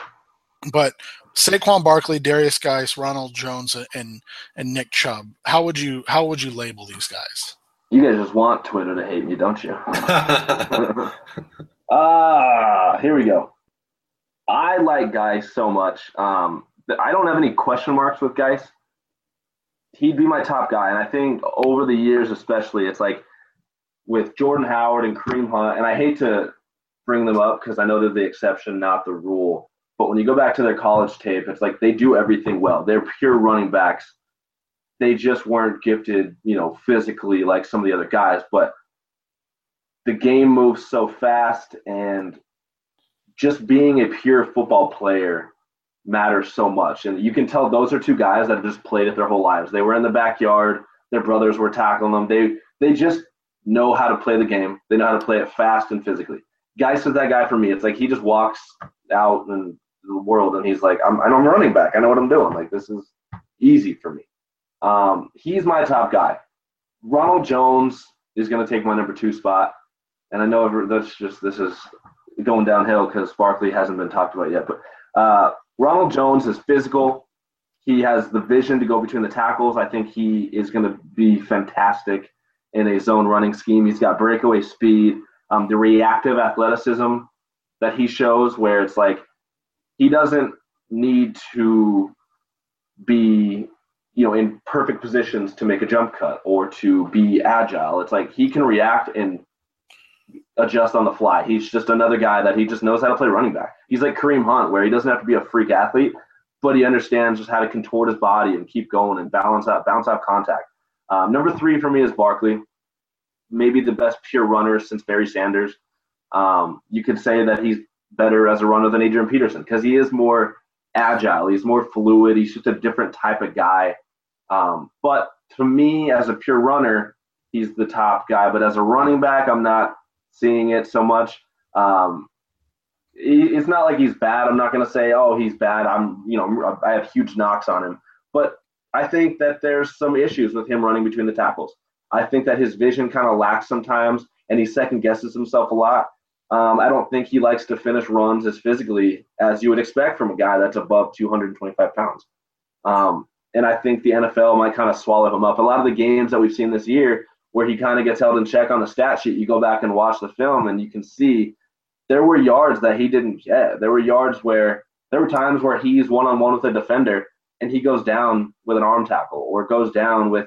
But Saquon Barkley, Darius Geis, Ronald Jones, and and Nick Chubb. How would you how would you label these guys? You guys just want Twitter to hate me, don't you? Ah, uh, here we go. I like Geis so much. Um, I don't have any question marks with Geis. He'd be my top guy. And I think over the years especially, it's like with Jordan Howard and Kareem Hunt, and I hate to bring them up because I know they're the exception, not the rule. But when you go back to their college tape, it's like they do everything well. They're pure running backs. They just weren't gifted, you know, physically like some of the other guys. But the game moves so fast, and just being a pure football player matters so much. And you can tell those are two guys that have just played it their whole lives. They were in the backyard Their brothers were tackling them. They they just know how to play the game. They know how to play it fast and physically. Geis is that guy for me. It's like he just walks out in the world and he's like, I'm, I'm a running back. I know what I'm doing. Like, this is easy for me. Um, he's my top guy. Ronald Jones is going to take my number two spot. And I know that's just this is going downhill because Barkley hasn't been talked about yet. But uh, Ronald Jones is physical. He has the vision to go between the tackles. I think he is going to be fantastic in a zone running scheme. He's got breakaway speed. Um, the reactive athleticism that he shows where it's like he doesn't need to be, you know, in perfect positions to make a jump cut or to be agile. It's like he can react and adjust on the fly. He's just another guy that he just knows how to play running back. He's like Kareem Hunt where he doesn't have to be a freak athlete, but he understands just how to contort his body and keep going and balance out, bounce out contact. Um, number three for me is Barkley. Maybe the best pure runner since Barry Sanders. Um, you could say that he's better as a runner than Adrian Peterson because he is more agile. He's more fluid. He's just a different type of guy. Um, but to me, as a pure runner, he's the top guy. But as a running back, I'm not seeing it so much. Um, he, it's not like he's bad. I'm not going to say, oh, he's bad. I'm, you know, I have huge knocks on him. But I think that there's some issues with him running between the tackles. I think that his vision kind of lacks sometimes, and he second guesses himself a lot. Um, I don't think he likes to finish runs as physically as you would expect from a guy that's above two hundred twenty-five pounds. Um, and I think the N F L might kind of swallow him up. A lot of the games that we've seen this year where he kind of gets held in check on the stat sheet, you go back and watch the film and you can see there were yards that he didn't get. There were yards where there were times where he's one-on-one with a defender and he goes down with an arm tackle or goes down with,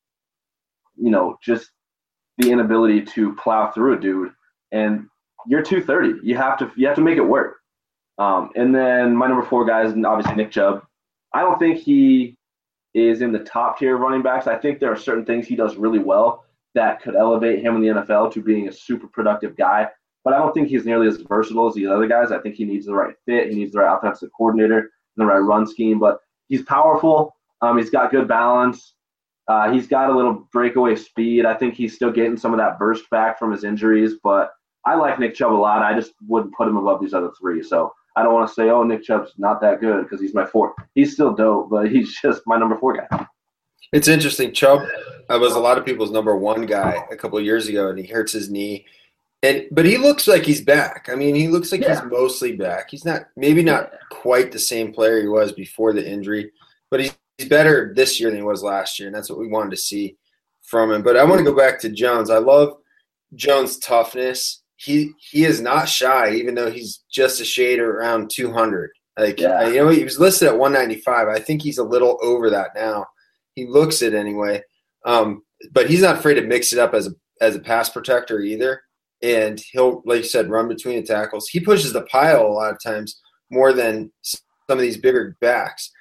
you know, just the inability to plow through a dude. And you're two thirty. You have to you have to make it work. Um, and then my number four guy is obviously Nick Chubb. I don't think he is in the top tier of running backs. I think there are certain things he does really well that could elevate him in the N F L to being a super productive guy. But I don't think he's nearly as versatile as these other guys. I think he needs the right fit. He needs the right offensive coordinator and the right run scheme. But he's powerful. Um, he's got good balance. Uh, he's got a little breakaway speed. I think he's still getting some of that burst back from his injuries. But I like Nick Chubb a lot. I just wouldn't put him above these other three. So I don't want to say, oh, Nick Chubb's not that good because he's my fourth. He's still dope, but he's just my number four guy. It's interesting. Chubb was a lot of people's number one guy a couple of years ago, and he hurts his knee. And but he looks like he's back. I mean, he looks like yeah. he's mostly back. He's not maybe not quite the same player he was before the injury, but he's, he's better this year than he was last year, and that's what we wanted to see from him. But I want to go back to Jones. I love Jones' toughness. He he is not shy, even though he's just a shade around two hundred. Like yeah. you know, he was listed at one ninety-five. I think he's a little over that now. He looks it anyway. Um, but he's not afraid to mix it up as a as a pass protector either. And he'll, like you said, run between the tackles. He pushes the pile a lot of times more than some of these bigger backs.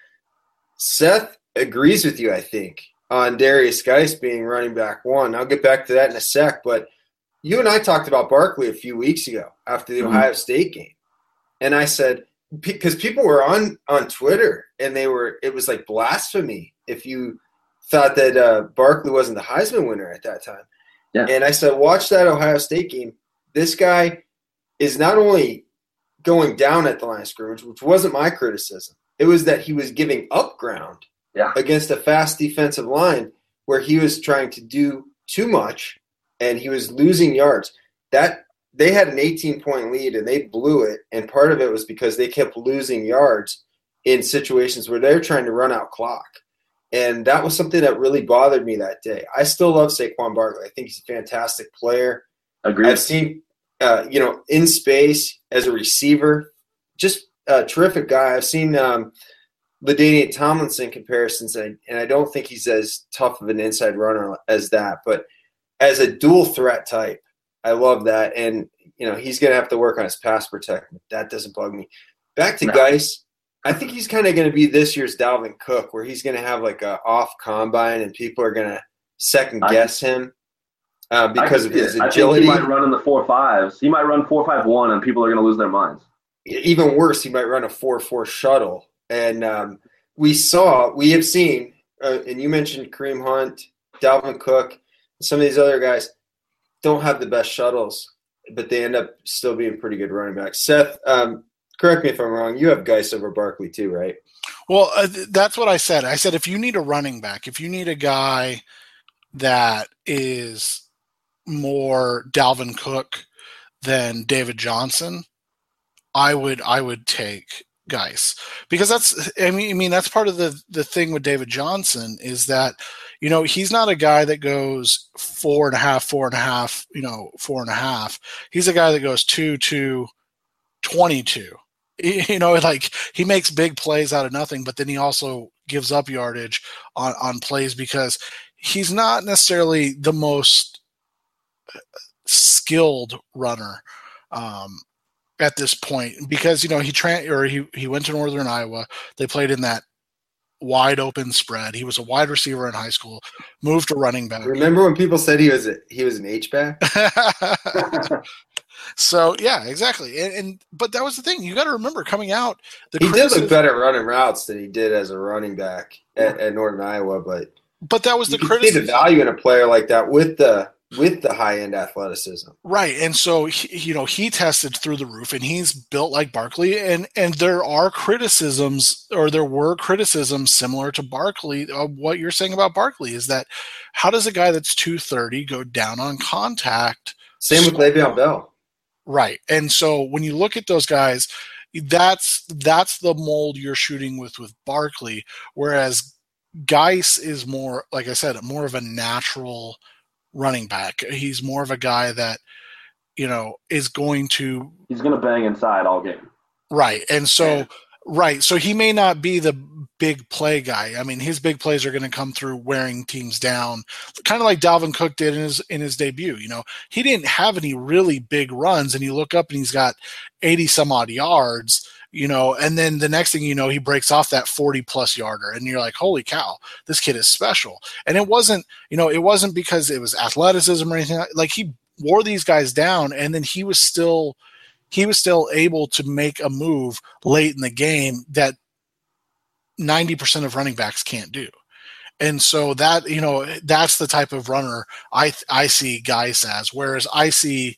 Seth agrees with you, I think, on Darius Geis being running back one. I'll get back to that in a sec. But you and I talked about Barkley a few weeks ago after the mm-hmm. Ohio State game. And I said, because people were on, on Twitter and they were, it was like blasphemy if you thought that uh, Barkley wasn't the Heisman winner at that time. Yeah. And I said, watch that Ohio State game. This guy is not only going down at the line of scrimmage, which wasn't my criticism. It was that he was giving up ground yeah. against a fast defensive line where he was trying to do too much and he was losing yards. That they had an eighteen-point lead and they blew it, and part of it was because they kept losing yards in situations where they're trying to run out clock. And that was something that really bothered me that day. I still love Saquon Barkley. I think he's a fantastic player. Agreed. I've seen, uh, you know, in space as a receiver, just a terrific guy. I've seen um, LaDainian Tomlinson comparisons, and I, and I don't think he's as tough of an inside runner as that. But as a dual threat type, I love that. And, you know, he's going to have to work on his pass protection. That doesn't bug me. Back to no. Geis. I think he's kind of going to be this year's Dalvin Cook, where he's going to have like a off combine and people are going to second guess him uh, because of his agility. I think he might run in the four fives. He might run four five one, and people are going to lose their minds. Even worse, he might run a four four shuttle. And um, we saw, we have seen, uh, and you mentioned Kareem Hunt Dalvin Cook, some of these other guys don't have the best shuttles, but they end up still being pretty good running backs. Seth, um, correct me if I'm wrong. You have Geis over Barkley too, right? Well, uh, that's what I said. I said if you need a running back, if you need a guy that is more Dalvin Cook than David Johnson, I would I would take Geis, because that's I mean I mean that's part of the the thing with David Johnson is that, you know, he's not a guy that goes four and a half, four and a half, you know, four and a half. He's a guy that goes two, two, twenty-two. You know, like he makes big plays out of nothing, but then he also gives up yardage on, on plays because he's not necessarily the most skilled runner um, at this point, because, you know, he tra- or he, he went to Northern Iowa. They played in that wide open spread. He was a wide receiver in high school, moved to running back. Remember when people said he was a, he was an H-back? So yeah, exactly. And, and but that was the thing. You got to remember coming out. The he did look better running routes than he did as a running back at, at Northern Iowa, but but that was the you criticism. See the value in a player like that with the with the high end athleticism, right? And so he, you know, he tested through the roof, and he's built like Barkley. And and there are criticisms, or there were criticisms similar to Barkley. Of what you're saying about Barkley is that how does a guy that's two thirty go down on contact? Same with Le'Veon Bell. Right. And so when you look at those guys, that's that's the mold you're shooting with with Barkley, whereas Geis is more, like I said, more of a natural running back. He's more of a guy that, you know, is going to – He's going to bang inside all game. Right. And so yeah. – right. So he may not be the big play guy. I mean, his big plays are going to come through wearing teams down, kind of like Dalvin Cook did in his in his debut. You know, he didn't have any really big runs, and you look up and he's got eighty some odd yards. You know, and then the next thing you know, he breaks off that forty plus yarder, and you're like, holy cow, this kid is special. And it wasn't, you know, it wasn't because it was athleticism or anything. Like, he wore these guys down, and then he was still. He was still able to make a move late in the game that ninety percent of running backs can't do. And so that, you know, that's the type of runner I I see Geis as, whereas I see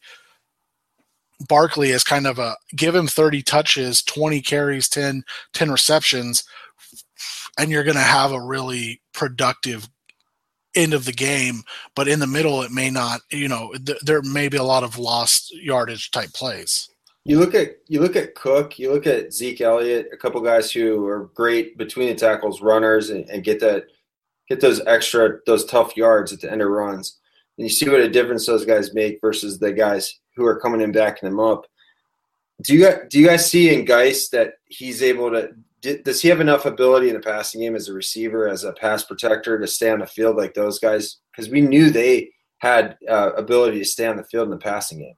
Barkley as kind of a give him thirty touches, twenty carries, ten, ten receptions, and you're going to have a really productive end of the game. But in the middle, it may not, you know, th- there may be a lot of lost yardage type plays. You look at you look at Cook, you look at Zeke Elliott, a couple guys who are great between the tackles, runners, and, and get that get those extra those tough yards at the end of runs. And you see what a difference those guys make versus the guys who are coming in backing them up. Do you do you guys see in Geis that he's able to? Does he have enough ability in the passing game as a receiver, as a pass protector, to stay on the field like those guys? Because we knew they had uh, ability to stay on the field in the passing game.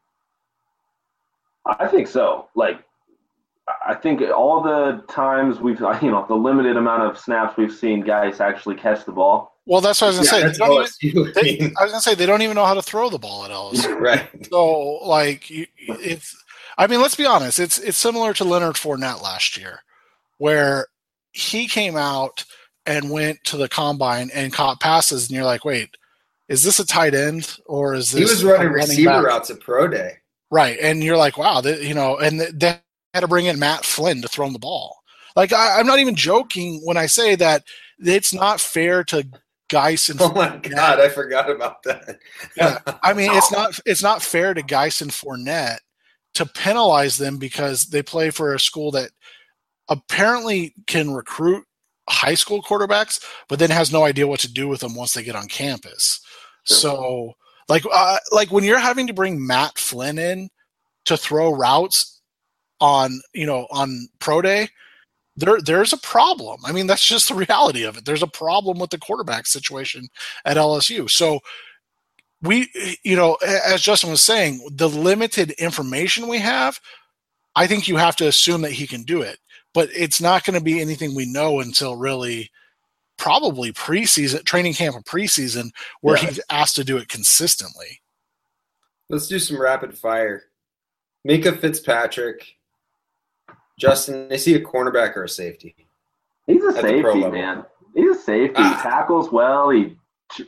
I think so. Like, I think all the times we've, you know, the limited amount of snaps we've seen guys actually catch the ball. Well, that's what I was going to yeah, say. They don't even, they, I was going to say they don't even know how to throw the ball at L S U. Right. So, like, it's. I mean, let's be honest. It's it's similar to Leonard Fournette last year, where he came out and went to the combine and caught passes, and you're like, wait, is this a tight end or is this? He was running receiver back? routes at pro day. Right, and you're like, wow, they, you know, and they had to bring in Matt Flynn to throw him the ball. Like, I, I'm not even joking when I say that it's not fair to Geis and. Oh my God, I forgot about that. Yeah, I mean, it's not it's not fair to Geis and Fournette to penalize them because they play for a school that apparently can recruit high school quarterbacks, but then has no idea what to do with them once they get on campus. Sure. So. Like, uh, like when you're having to bring Matt Flynn in to throw routes on, you know, on pro day, there, there's a problem. I mean, that's just the reality of it. There's a problem with the quarterback situation at L S U. So we, you know, as Justin was saying, the limited information we have, I think you have to assume that he can do it, but it's not going to be anything we know until really probably preseason, training camp or preseason, where yeah. he's asked to do it consistently. Let's do some rapid fire. Minkah Fitzpatrick. Justin, is he a cornerback or a safety? He's a safety, man. He's a safety. Ah. He tackles well. He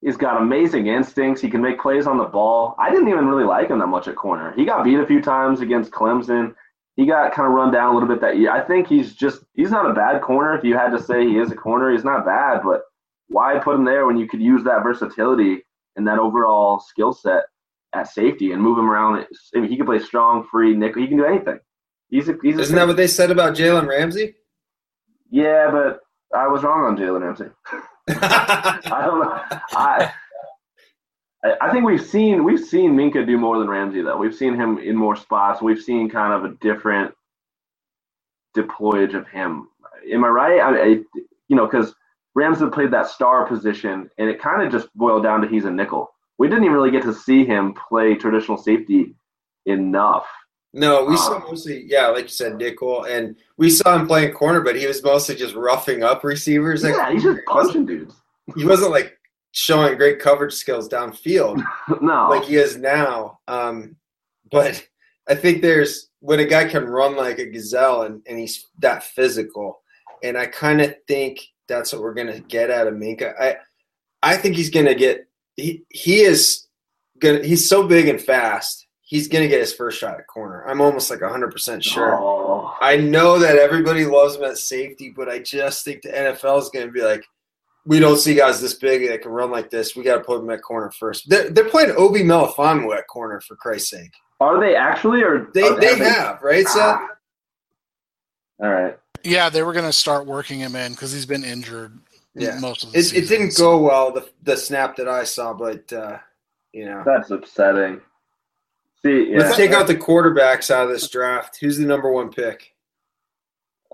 He's got amazing instincts. He can make plays on the ball. I didn't even really like him that much at corner. He got beat a few times against Clemson. He got kind of run down a little bit that year. I think he's just – he's not a bad corner. If you had to say he is a corner, he's not bad. But why put him there when you could use that versatility and that overall skill set at safety and move him around? I mean, he can play strong, free, nickel. He can do anything. He's a, he's a Isn't that what they said about Jalen Ramsey? Yeah, but I was wrong on Jalen Ramsey. I don't know. I I think we've seen we've seen Minkah do more than Ramsey though. We've seen him in more spots. We've seen kind of a different deployage of him. Am I right? I, I you know, because Ramsey played that star position, and it kind of just boiled down to he's a nickel. We didn't even really get to see him play traditional safety enough. No, we saw mostly, yeah, like you said, nickel, and we saw him playing corner, but he was mostly just roughing up receivers. Yeah, like, he's just punching dudes. He wasn't like showing great coverage skills downfield no, like he is now. Um, but I think there's when a guy can run like a gazelle and, and he's that physical, and I kind of think that's what we're gonna get out of Minkah. I I think he's gonna get he he is gonna he's so big and fast. He's going to get his first shot at corner. I'm almost like one hundred percent sure. Oh. I know that everybody loves him at safety, but I just think the N F L is going to be like, we don't see guys this big that can run like this. We got to put him at corner first. They're, they're playing Obi Melifonwu at corner, for Christ's sake. Are they actually? Or They are they they, have, right, Seth? All right. Yeah, they were going to start working him in because he's been injured Yeah. most of the It, season. it didn't go well, the, the snap that I saw, but, uh, you know. That's upsetting. See, yeah. Let's take out the quarterbacks out of this draft. Who's the number one pick? Uh,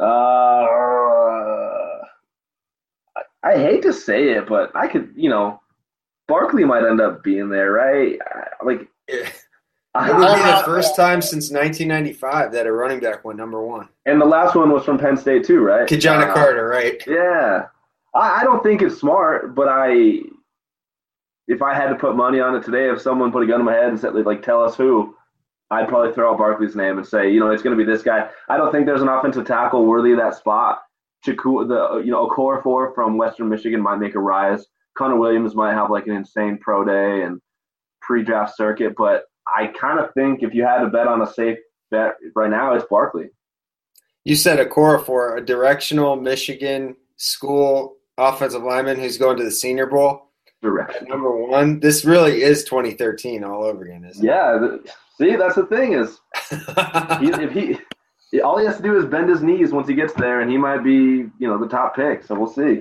I, I hate to say it, but I could, you know, Barkley might end up being there, right? Like, It I, would be I- the first time since nineteen ninety-five that a running back went number one. and the last one was from Penn State too, right? Kajana Uh, Carter, right? Yeah, I, I don't think it's smart, but I, if I had to put money on it today, if someone put a gun in my head and said, like, tell us who, I'd probably throw out Barkley's name and say, you know, it's going to be this guy. I don't think there's an offensive tackle worthy of that spot. Chiku, the you know, Okorafor from Western Michigan might make a rise. Connor Williams might have like an insane pro day and pre-draft circuit, but I kind of think if you had to bet on a safe bet right now, it's Barkley. You said Okorafor, a directional Michigan school offensive lineman who's going to the Senior Bowl. Direction. At number one, this really is twenty thirteen all over again, isn't Yeah. The, see, that's the thing is, he, it? if he, all he has to do is bend his knees once he gets there, and he might be, you know, the top pick. So we'll see.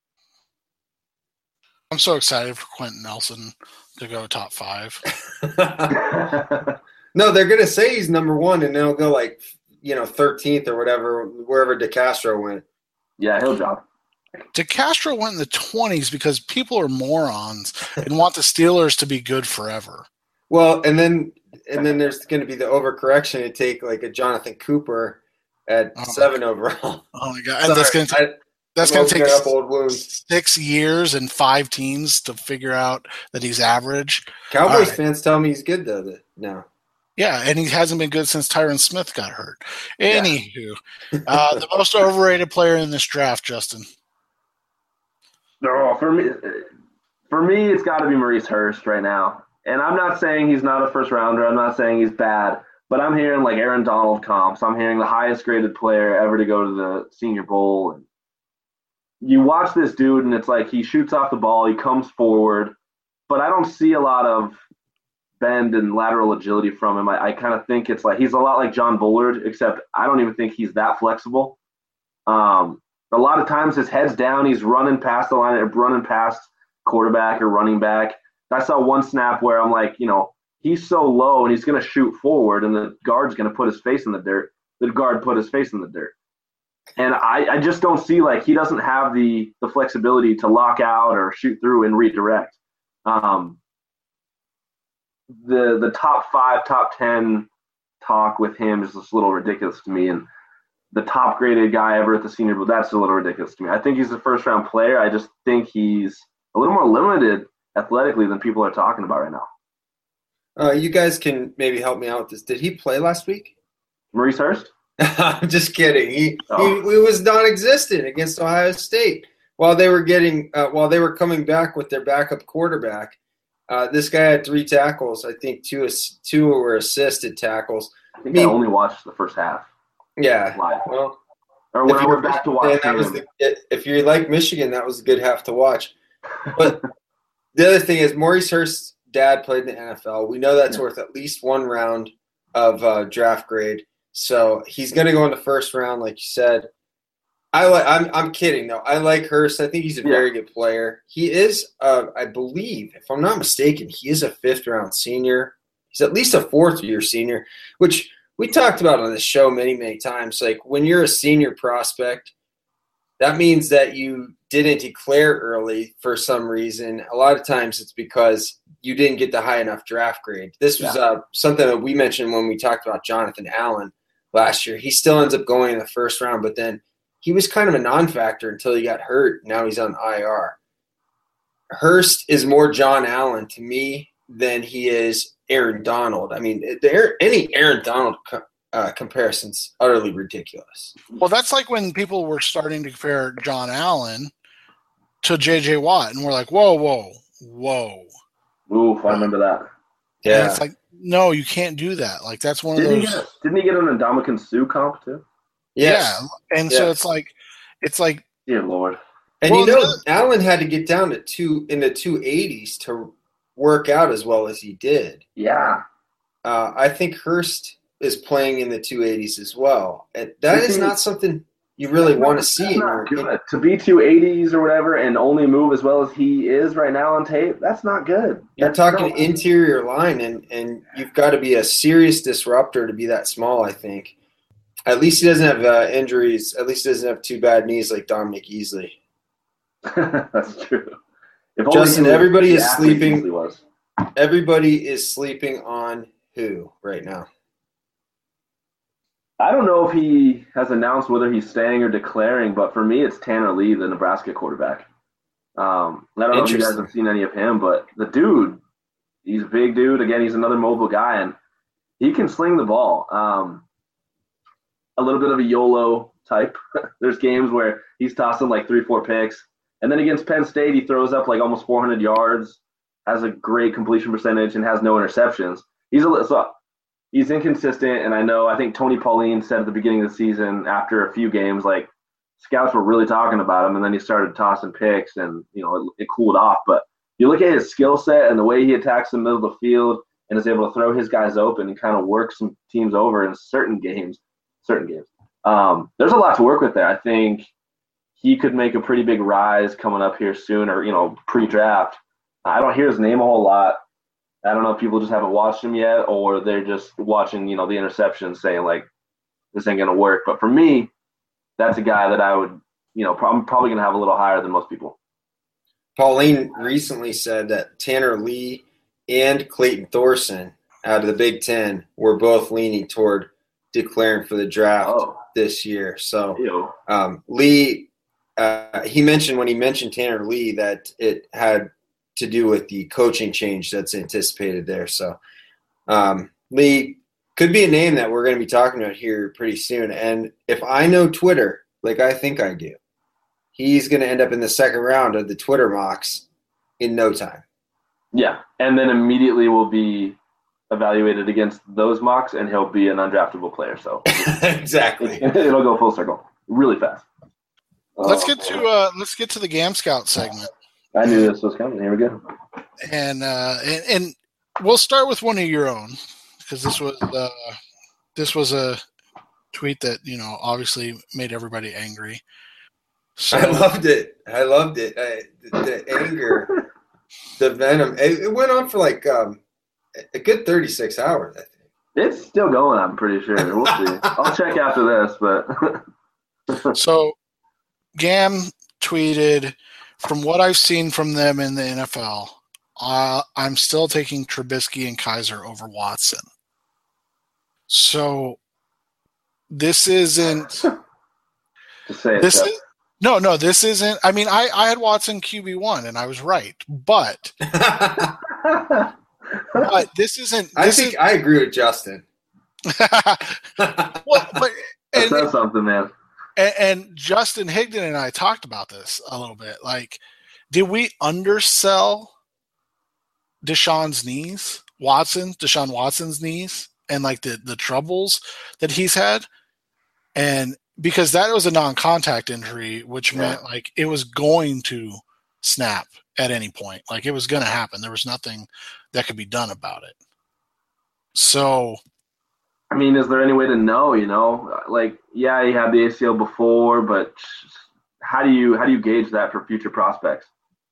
I'm so excited for Quentin Nelson to go top five. No, they're going to say he's number one, and they'll go like, you know, thirteenth or whatever, wherever DeCastro went. Yeah, he'll drop. DeCastro went in the twenties because people are morons and want the Steelers to be good forever. Well, and then and then there's going to be the overcorrection to take like a Jonathan Cooper at Oh. seven overall. Oh my god, and that's going to Sorry, I- that's I'm going to take opening up old wounds. six years and five teams to figure out that he's average. Cowboys All right. fans tell me he's good though. That, no. Yeah, and he hasn't been good since Tyron Smith got hurt. Anywho, uh, the most overrated player in this draft, Justin. No, for me, for me, it's got to be Maurice Hurst right now. And I'm not saying he's not a first rounder. I'm not saying he's bad. But I'm hearing like Aaron Donald comps. I'm hearing the highest graded player ever to go to the Senior Bowl. And you watch this dude, and it's like he shoots off the ball, he comes forward, but I don't see a lot of bend and lateral agility from him. I, I kind of think it's like he's a lot like John Bullard, except I don't even think he's that flexible. Um, a lot of times his head's down, he's running past the line, running past quarterback or running back. I saw one snap where I'm like, you know, he's so low and he's going to shoot forward, and the guard's going to put his face in the dirt. The guard put his face in the dirt. And I, I just don't see, like, he doesn't have the the flexibility to lock out or shoot through and redirect. Um, the the top five, top ten talk with him is just a little ridiculous to me. And the top graded guy ever at the Senior Bowl, that's a little ridiculous to me. I think he's a first round player. I just think he's a little more limited athletically than people are talking about right now. Uh, you guys can maybe help me out with this. Did he play last week? Maurice Hurst? I'm just kidding. He, Oh. he he was non-existent against Ohio State. while they were getting uh, while they were coming back with their backup quarterback, uh, this guy had three tackles. I think two two were assisted tackles. I think I, mean, I only watched the first half. Yeah. Live. Well, or when I went back to watch. That was the, if you like Michigan, that was a good half to watch. But the other thing is Maurice Hurst's dad played in the N F L. We know that's yeah. worth at least one round of uh, draft grade. So he's going to go in the first round, like you said. I like. I'm. I'm kidding. though. I like Hurst. I think he's a yeah. very good player. He is. Uh, I believe, if I'm not mistaken, he is a fifth round senior. He's at least a fourth year senior, which we talked about on this show many, many times. Like when you're a senior prospect, that means that you didn't declare early for some reason. A lot of times it's because you didn't get the high enough draft grade. This was yeah. uh, something that we mentioned when we talked about Jonathan Allen last year. He still ends up going in the first round, but then he was kind of a non-factor until he got hurt. Now he's on I R. Hurst is more John Allen to me than he is Aaron Donald. I mean, there any Aaron Donald co- uh, comparison's utterly ridiculous. Well, that's like when people were starting to compare John Allen to J J Watt, and we're like, whoa, whoa, whoa. Oof, I remember that. Yeah. And it's like, no, you can't do that. Like, that's one didn't of those. He get, didn't he get an Ndamukong Suh comp, too? Yes. Yeah, and yes. so it's like, it's like, dear Lord. And well, you know, the, Allen had to get down to two in the two eighties to work out as well as he did. Yeah, uh, I think Hurst is playing in the two eighties as well. And that is not something you really want to see. In your, in, to be two eighties or whatever and only move as well as he is right now on tape, that's not good. You're that's talking no interior line, and and you've got to be a serious disruptor to be that small. I think. At least he doesn't have uh, injuries. At least he doesn't have two bad knees like Dominic Easley. That's true. If Justin, everybody is sleeping. Everybody is sleeping on who right now? I don't know if he has announced whether he's staying or declaring, but for me, it's Tanner Lee, the Nebraska quarterback. Um, I don't know if you guys have seen any of him, but the dude, he's a big dude. Again, he's another mobile guy, and he can sling the ball. Um, a little bit of a YOLO type. There's games where he's tossing like three, four picks. And then against Penn State, he throws up like almost four hundred yards, has a great completion percentage, and has no interceptions. He's a so he's inconsistent, and I know I think Tony Pauline said at the beginning of the season after a few games, like scouts were really talking about him, and then he started tossing picks, and you know it, it cooled off. But you look at his skill set and the way he attacks the middle of the field and is able to throw his guys open and kind of work some teams over in certain games. Certain games. Um, there's a lot to work with there. I think he could make a pretty big rise coming up here soon, or you know, pre-draft. I don't hear his name a whole lot. I don't know if people just haven't watched him yet, or they're just watching, you know, the interceptions, saying like, "This ain't gonna work." But for me, that's a guy that I would, you know, I'm probably gonna have a little higher than most people. Pauline recently said that Tanner Lee and Clayton Thorson out of the Big Ten were both leaning toward declaring for the draft oh. this year. So um, Lee, uh, he mentioned when he mentioned Tanner Lee that it had to do with the coaching change that's anticipated there. So um, Lee could be a name that we're going to be talking about here pretty soon. And if I know Twitter, like I think I do, he's going to end up in the second round of the Twitter mocks in no time. Yeah, and then immediately will be evaluated against those mocks, and he'll be an undraftable player. So exactly, it'll go full circle really fast. Let's get to uh, let's get to the Gam Scout segment. I knew this was coming. Here we go. And uh, and, and we'll start with one of your own, because this was uh, this was a tweet that you know obviously made everybody angry. So, I loved it. I loved it. I, the, the anger, the venom. It, it went on for like. Um, A good thirty-six hours, I think. It's still going, I'm pretty sure. We'll see. I'll check after this, but. So, Gam tweeted, from what I've seen from them in the N F L, uh, I'm still taking Trubisky and Kaiser over Watson. So, this isn't. To say it this so. is, no, no, this isn't. I mean, I, I had Watson Q B one, and I was right. But. But this isn't. This I think is, I agree with Justin. well, but that says something, man. And, and Justin Higdon and I talked about this a little bit. Like, did we undersell Deshaun's knees, Watson, Deshaun Watson's knees, and like the, the troubles that he's had? And because that was a non-contact injury, which yeah. meant like it was going to snap at any point. Like it was going to happen. There was nothing that could be done about it. So, I mean, is there any way to know, you know, like, yeah, he had the A C L before, but how do you, how do you gauge that for future prospects?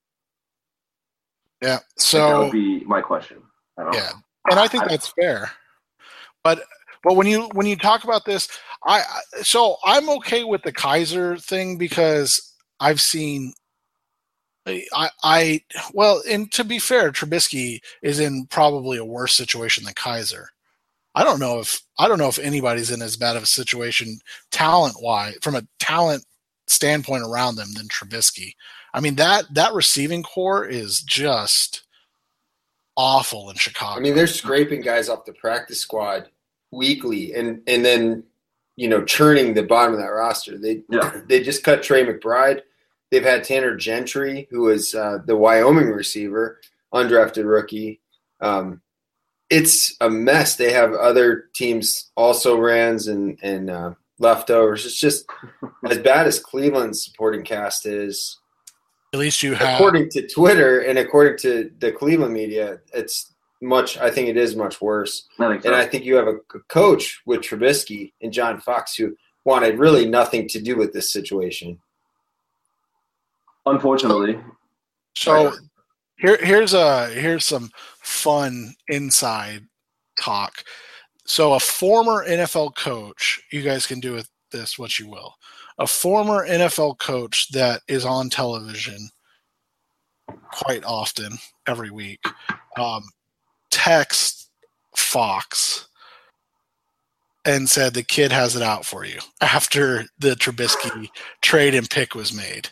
Yeah. So like that would be my question. I don't yeah. know. And I think I, that's fair, but, but when you, when you talk about this, I, so I'm okay with the Kaiser thing because I've seen, I, I, well, and to be fair, Trubisky is in probably a worse situation than Kaiser. I don't know if I don't know if anybody's in as bad of a situation talent wise from a talent standpoint around them than Trubisky. I mean that that receiving core is just awful in Chicago. I mean they're scraping guys off the practice squad weekly and, and then you know churning the bottom of that roster. They yeah. they just cut Trey McBride. They've had Tanner Gentry, who is uh, the Wyoming receiver, undrafted rookie. Um, It's a mess. They have other teams also rans and, and uh, leftovers. It's just as bad as Cleveland's supporting cast is. At least you have. According to Twitter and according to the Cleveland media, it's much. I think it is much worse. I think so. And I think you have a coach with Trubisky and John Fox who wanted really nothing to do with this situation. Unfortunately. So. Here, here's a here's some fun inside talk. So a former N F L coach, you guys can do with this what you will. A former N F L coach that is on television quite often, every week, um, texted Fox and said the kid has it out for you after the Trubisky trade and pick was made.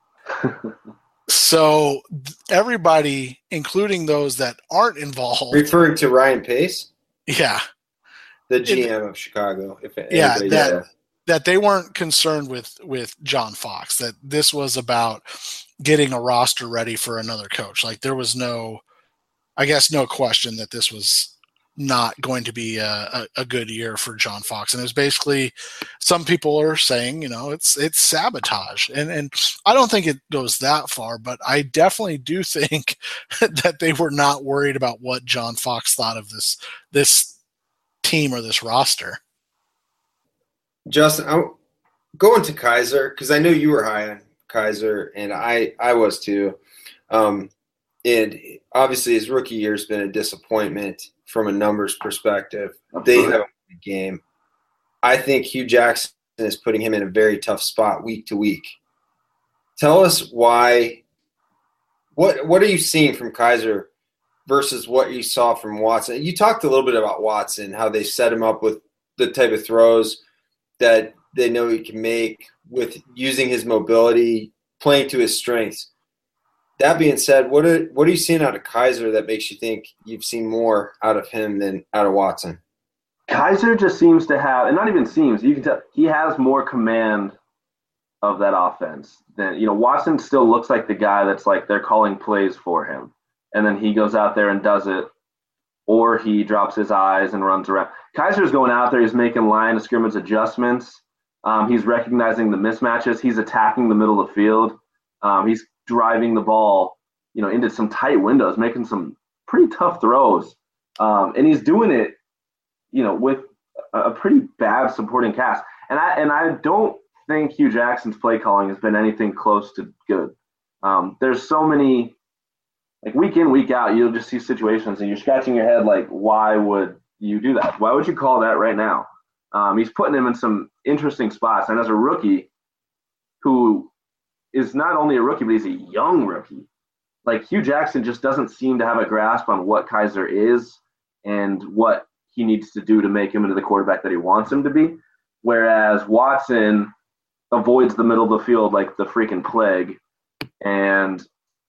So everybody, including those that aren't involved, referring to Ryan Pace, yeah, the G M it, of Chicago, if yeah, that knows. that they weren't concerned with with John Fox. That this was about getting a roster ready for another coach. Like there was no, I guess, no question that this was not going to be a, a, a good year for John Fox. And it was basically, some people are saying, you know, it's it's sabotage. And and I don't think it goes that far, but I definitely do think that they were not worried about what John Fox thought of this this team or this roster. Justin, I'm going to Kaiser, because I know you were high on Kaiser, and I, I was too. Um, and obviously his rookie year has been a disappointment from a numbers perspective. They have a game. I think Hugh Jackson is putting him in a very tough spot week to week. Tell us why. What what are you seeing from Kaiser versus what you saw from Watson? You talked a little bit about Watson, how they set him up with the type of throws that they know he can make with using his mobility, playing to his strengths. That being said, what are what are you seeing out of Kaiser that makes you think you've seen more out of him than out of Watson? Kaiser just seems to have, and not even seems, you can tell he has more command of that offense than, you know, Watson still looks like the guy that's like they're calling plays for him. And then he goes out there and does it, or he drops his eyes and runs around. Kaiser's going out there, he's making line of scrimmage adjustments. Um, he's recognizing the mismatches. He's attacking the middle of the field. Um, he's driving the ball, you know, into some tight windows, making some pretty tough throws. Um, and he's doing it, you know, with a pretty bad supporting cast. And I and I don't think Hugh Jackson's play calling has been anything close to good. Um, there's so many, like week in, week out, you'll just see situations and you're scratching your head like, why would you do that? Why would you call that right now? Um, he's putting him in some interesting spots. And as a rookie who is not only a rookie, but he's a young rookie, like Hugh Jackson just doesn't seem to have a grasp on what Kaiser is and what he needs to do to make him into the quarterback that he wants him to be. Whereas Watson avoids the middle of the field like the freaking plague. And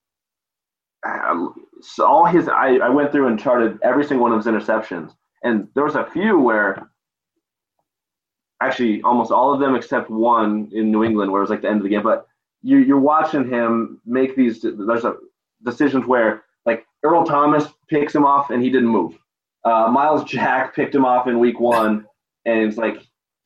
so all his, I, I went through and charted every single one of his interceptions. And there was a few where actually almost all of them except one in New England where it was like the end of the game. But you, you're watching him make these there's a, decisions where like Earl Thomas picks him off and he didn't move. Uh, Miles Jack picked him off in week one, and it's like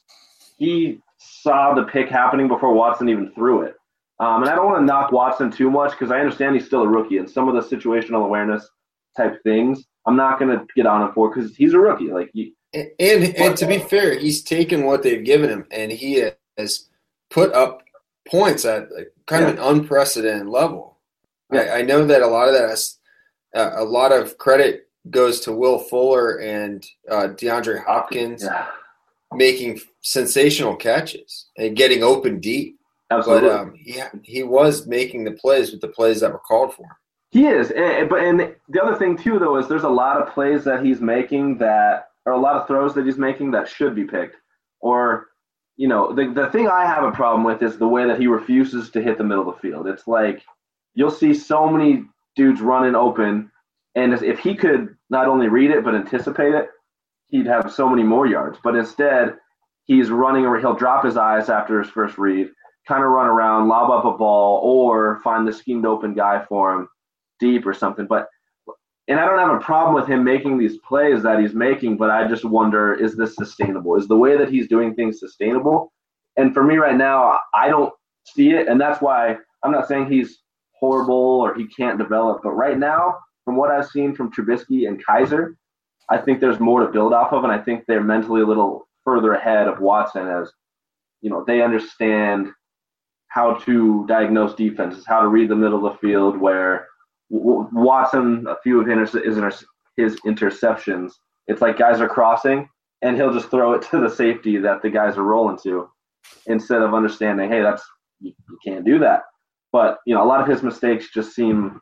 he saw the pick happening before Watson even threw it. Um, and I don't want to knock Watson too much because I understand he's still a rookie and some of the situational awareness type things I'm not going to get on him for because he's a rookie. Like he, and, and and to be fair, he's taken what they've given him and he has put up points at like kind yeah. of an unprecedented level. Yeah. I, I know that a lot of that has, uh, a lot of credit goes to Will Fuller and uh, DeAndre Hopkins yeah. making sensational catches and getting open deep. Absolutely. But um, he, he was making the plays with the plays that were called for him. He is. And, but and the other thing, too, though, is there's a lot of plays that he's making that – or a lot of throws that he's making that should be picked. Or, you know, the, the thing I have a problem with is the way that he refuses to hit the middle of the field. It's like you'll see so many dudes running open, and if he could not only read it but anticipate it, he'd have so many more yards. But instead, he's running or he'll drop his eyes after his first read, kind of run around, lob up a ball, or find the schemed open guy for him deep or something. But and I don't have a problem with him making these plays that he's making, but I just wonder, is this sustainable? Is the way that he's doing things sustainable? And for me right now, I don't see it, and that's why I'm not saying he's horrible or he can't develop. But right now, from what I've seen from Trubisky and Kaiser, I think there's more to build off of, and I think they're mentally a little further ahead of Watson as, you know, they understand how to diagnose defenses, how to read the middle of the field, where Watson, a few of his, his interceptions, it's like guys are crossing, and he'll just throw it to the safety that the guys are rolling to instead of understanding, hey, that's you, you can't do that. But, you know, a lot of his mistakes just seem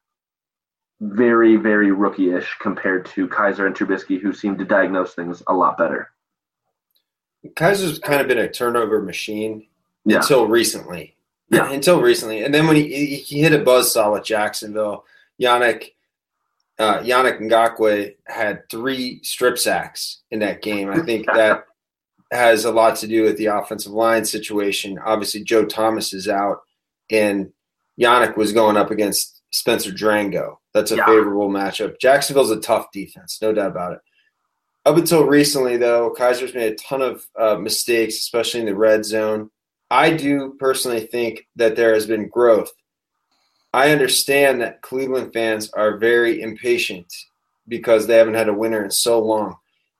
very, very rookie-ish compared to Kaiser and Trubisky, who seem to diagnose things a lot better. Kaiser's kind of been a turnover machine yeah. until recently. Yeah. Until recently. And then when he he hit a buzzsaw with Jacksonville, Yannick uh, Yannick Ngakoue had three strip sacks in that game. I think that has a lot to do with the offensive line situation. Obviously, Joe Thomas is out, and Yannick was going up against Spencer Drango. That's a yeah. favorable matchup. Jacksonville's a tough defense, no doubt about it. Up until recently, though, Kaiser's made a ton of uh, mistakes, especially in the red zone. I do personally think that there has been growth. I understand that Cleveland fans are very impatient because they haven't had a winner in so long.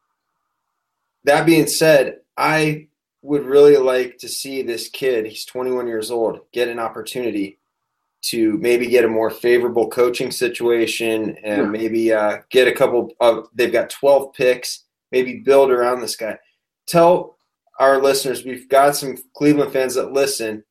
That being said, I would really like to see this kid, he's twenty-one years old, get an opportunity to maybe get a more favorable coaching situation and maybe uh, get a couple of – they've got twelve picks, maybe build around this guy. Tell – our listeners, we've got some Cleveland fans that listen.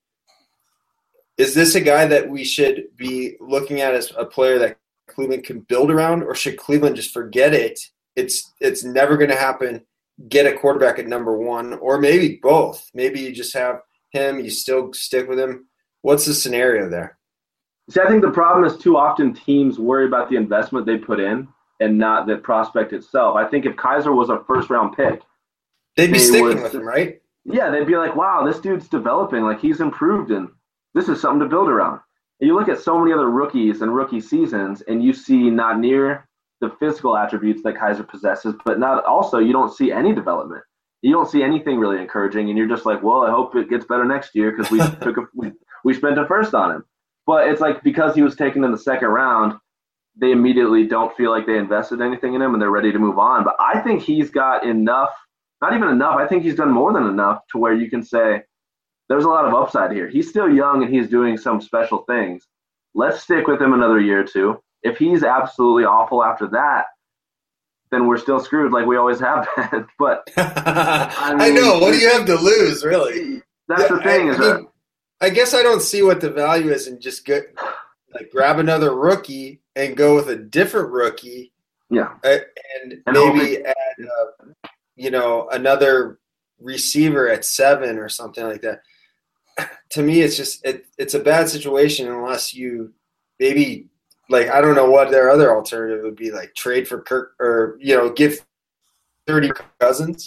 Is this a guy that we should be looking at as a player that Cleveland can build around, or should Cleveland just forget it? It's it's never going to happen. Get a quarterback at number one, or maybe both. Maybe you just have him, you still stick with him. What's the scenario there? See, I think the problem is too often teams worry about the investment they put in and not the prospect itself. I think if Kaiser was a first-round pick, They'd be they sticking would, with him, right? Yeah, they'd be like, wow, this dude's developing. Like, he's improved, and this is something to build around. And you look at so many other rookies and rookie seasons, and you see not near the physical attributes that Kaiser possesses, but not also you don't see any development. You don't see anything really encouraging, and you're just like, well, I hope it gets better next year because we took a, we, we spent a first on him. But it's like because he was taken in the second round, they immediately don't feel like they invested anything in him, and they're ready to move on. But I think he's got enough – not even enough. I think he's done more than enough to where you can say there's a lot of upside here. He's still young and he's doing some special things. Let's stick with him another year or two. If he's absolutely awful after that, then we're still screwed like we always have been. But I, mean, I know. What do you have to lose, really? That's yeah, the thing. I, is I, mean, that, I guess I don't see what the value is in just get, like grab another rookie and go with a different rookie. Yeah. And, and maybe add uh, you know, another receiver at seven or something like that. To me, it's just it, it's a bad situation unless you maybe like I don't know what their other alternative would be, like trade for Kirk or you know give thirty Cousins.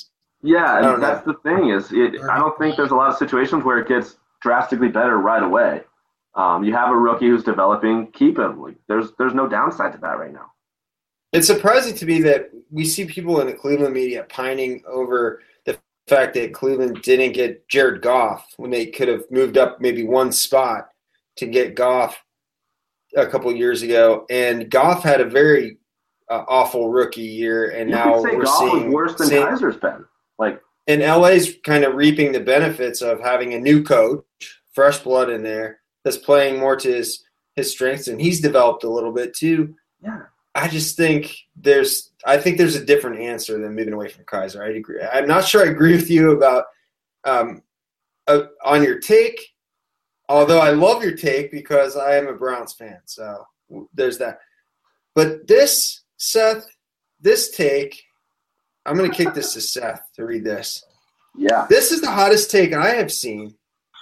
Yeah, don't and that's know. the thing is, it, I don't think there's a lot of situations where it gets drastically better right away. Um, you have a rookie who's developing, keep him. Like, there's there's no downside to that right now. It's surprising to me that we see people in the Cleveland media pining over the fact that Cleveland didn't get Jared Goff when they could have moved up maybe one spot to get Goff a couple of years ago. And Goff had a very uh, awful rookie year, and You now could say we're Goff seeing was worse than seeing, Kaiser's been. Like, and L A's kind of reaping the benefits of having a new coach, fresh blood in there, that's playing more to his, his strengths, and he's developed a little bit too. yeah. I just think there's I think there's a different answer than moving away from Kaiser. I agree. I'm not sure I agree with you about um, uh, on your take, although I love your take because I am a Browns fan. So there's that. But this, Seth, this take, I'm going to kick this to Seth to read this. Yeah. This is the hottest take I have seen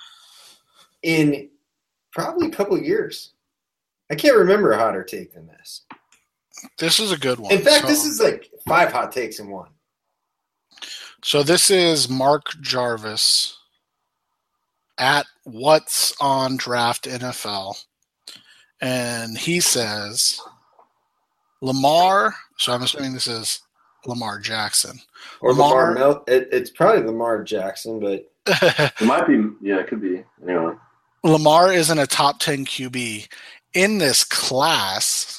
in probably a couple of years. I can't remember a hotter take than this. This is a good one. In fact, so, this is like five hot takes in one. So this is Mark Jarvis at What's on Draft N F L. And he says Lamar, so I'm assuming this is Lamar Jackson. Or Lamar, Lamar Mel- it, it's probably Lamar Jackson, but It might be. Yeah, it could be. Anyway. Lamar isn't a top ten Q B. In this class,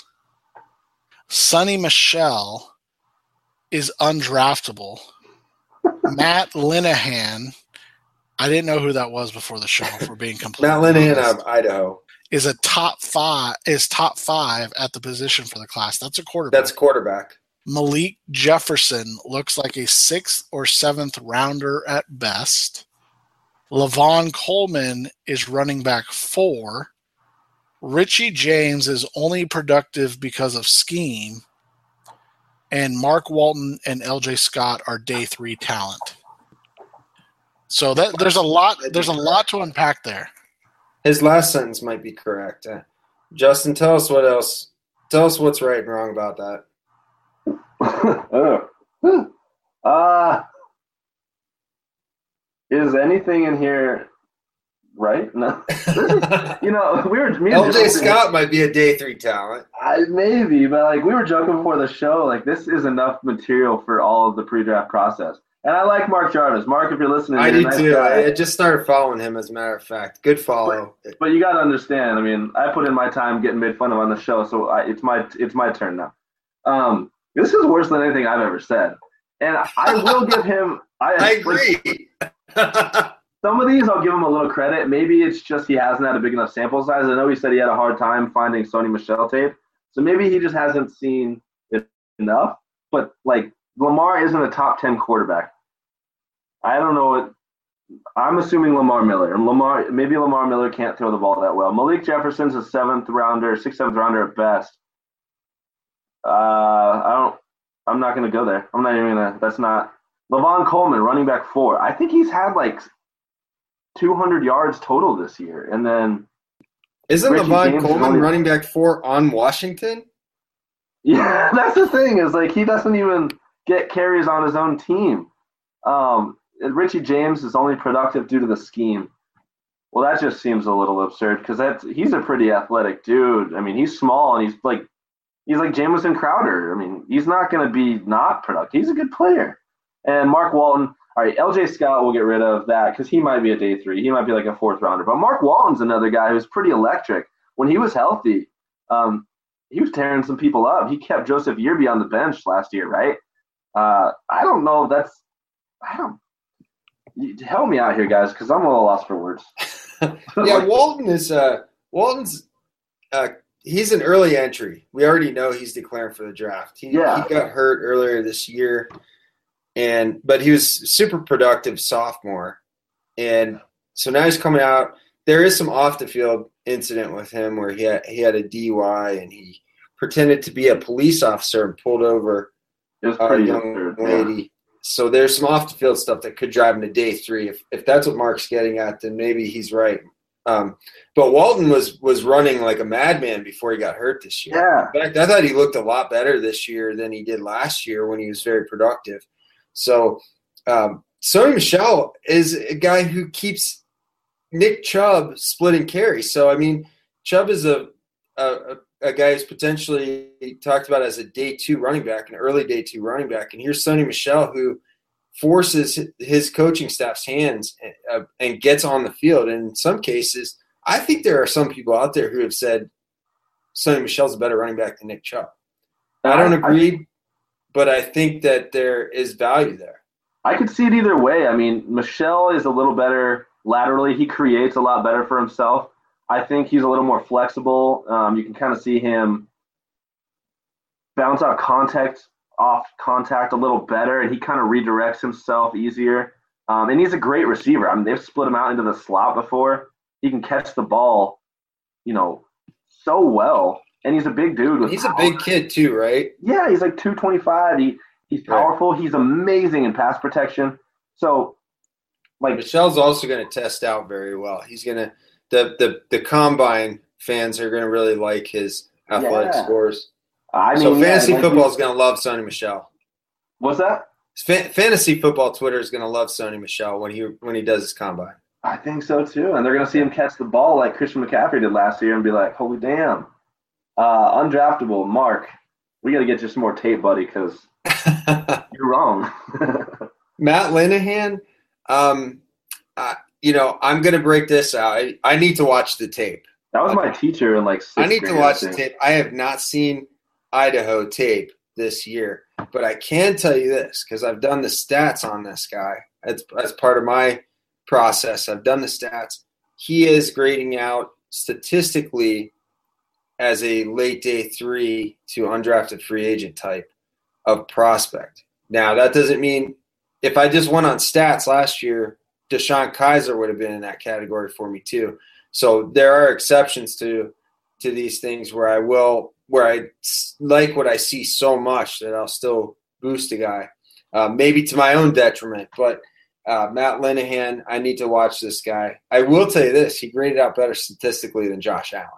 Sonny Michel is undraftable. Matt Linehan, I didn't know who that was before the show, for being completely Matt Linehan honest, out of Idaho. is a top five is top five at the position for the class. That's a quarterback. That's quarterback. Malik Jefferson looks like a sixth or seventh rounder at best. Lavon Coleman is running back four. Richie James is only productive because of scheme. And Mark Walton and L J Scott are day three talent. So that there's a lot there's a lot to unpack there. His last sentence might be correct. Uh, Justin, tell us what else. Tell us what's right and wrong about that. oh. Uh, is anything in here right? No. You know, we were me and L J Justin- Scott might be a day three talent. I, maybe, but like we were joking before the show, like this is enough material for all of the pre-draft process. And I like Mark Jarvis. Mark, if you're listening, I you're a do nice too. guy. I just started following him, as a matter of fact. Good follow. But you got to understand. I mean, I put in my time getting made fun of on the show, so I, it's my it's my turn now. Um, this is worse than anything I've ever said, and I will give him. I, I agree. Like, some of these I'll give him a little credit. Maybe it's just he hasn't had a big enough sample size. I know he said he had a hard time finding Sonny Michel tape, so maybe he just hasn't seen it enough. But like Lamar isn't a top ten quarterback. I don't know what. I'm assuming Lamar Miller. Lamar, maybe Lamar Miller can't throw the ball that well. Malik Jefferson's a seventh rounder, sixth, seventh rounder at best. Uh, I don't. I'm not going to go there. I'm not even going to. That's not. Lavon Coleman, running back four. I think he's had like two hundred yards total this year, and then Isn't Richie Lavon James is Coleman only- running back four on Washington? yeah, that's the thing is like he doesn't even get carries on his own team. Um, Richie James is only productive due to the scheme. Well, that just seems a little absurd because that's he's a pretty athletic dude. I mean, he's small and he's like he's like Jamison Crowder. I mean, he's not going to be not productive. He's a good player. And Mark Walton, all right, L J Scott will get rid of that because he might be a day three. He might be like a fourth rounder. But Mark Walton's another guy who's pretty electric. When he was healthy, um, he was tearing some people up. He kept Joseph Yearby on the bench last year, right? Uh, I don't know if that's – I don't – help me out here, guys, because I'm a little lost for words. Yeah, Walton is uh, Walton's uh, he's an early entry. We already know he's declaring for the draft. He, Yeah. he got hurt earlier this year, and but he was super productive sophomore, and so now he's coming out. There is some off the field incident with him where he had, he had a D U I and he pretended to be a police officer and pulled over It was a pretty young absurd, lady. yeah. So there's some off the field stuff that could drive him to day three. If if that's what Mark's getting at, then maybe he's right. Um, but Walton was was running like a madman before he got hurt this year. Yeah. In fact, I thought he looked a lot better this year than he did last year when he was very productive. So um, Sony Michel is a guy who keeps Nick Chubb splitting carries. So, I mean, Chubb is a, a, a guy who's potentially talked about as a day two running back, an early day two running back. And here's Sony Michel, who forces his coaching staff's hands uh, and gets on the field. And in some cases, I think there are some people out there who have said Sony Michel's a better running back than Nick Chubb. I don't agree, but I think that there is value there. I could see it either way. I mean, Michel is a little better laterally. He creates a lot better for himself. I think he's a little more flexible. Um, you can kind of see him bounce out contact, off contact a little better, and he kind of redirects himself easier. Um, and he's a great receiver. I mean, they've split him out into the slot before. He can catch the ball, you know, so well. And he's a big dude. With he's power. a big kid too, right? Yeah, he's like two twenty-five. He he's powerful. Right. He's amazing in pass protection. So, like Michel's also going to test out very well. He's going to the the the combine fans are going to really like his athletic yeah. scores. I mean, so fantasy yeah, like football is going to love Sony Michel. What's that? Fa- fantasy football Twitter is going to love Sony Michel when he when he does his combine. I think so too, and they're going to see him catch the ball like Christian McCaffrey did last year and be like, "Holy damn!" Uh, undraftable, Mark. We got to get you some more tape, buddy, because you're wrong. Matt Linehan, um, uh, you know, I'm going to break this out. I, I need to watch the tape. That was my teacher in like sixth I need grade, to watch the tape. I have not seen Idaho tape this year, but I can tell you this because I've done the stats on this guy. As, as part of my process, I've done the stats. He is grading out statistically as a late day three to undrafted free agent type of prospect. Now, that doesn't mean if I just went on stats last year, DeShone Kizer would have been in that category for me too. So there are exceptions to to these things where I will where I like what I see so much that I'll still boost a guy, uh, maybe to my own detriment. But uh, Matt Linehan, I need to watch this guy. I will tell you this: he graded out better statistically than Josh Allen.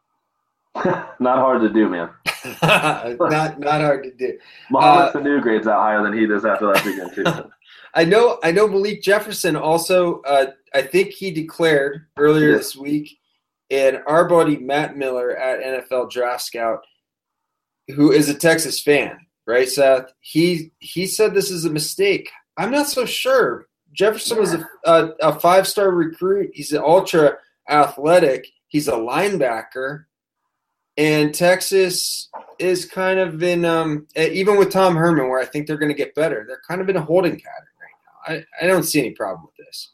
Not hard to do, man. not not hard to do. Mohamed uh, Sanu grades out higher than he does after last weekend too. I know. I know. Malik Jefferson also. Uh, I think he declared earlier yeah. this week, and our buddy Matt Miller at N F L Draft Scout, who is a Texas fan, right, Seth? He he said this is a mistake. I'm not so sure. Jefferson yeah. was a, a, a five-star recruit. He's an ultra athletic. He's a linebacker. And Texas is kind of in, um, even with Tom Herman, where I think they're going to get better, they're kind of in a holding pattern right now. I, I don't see any problem with this.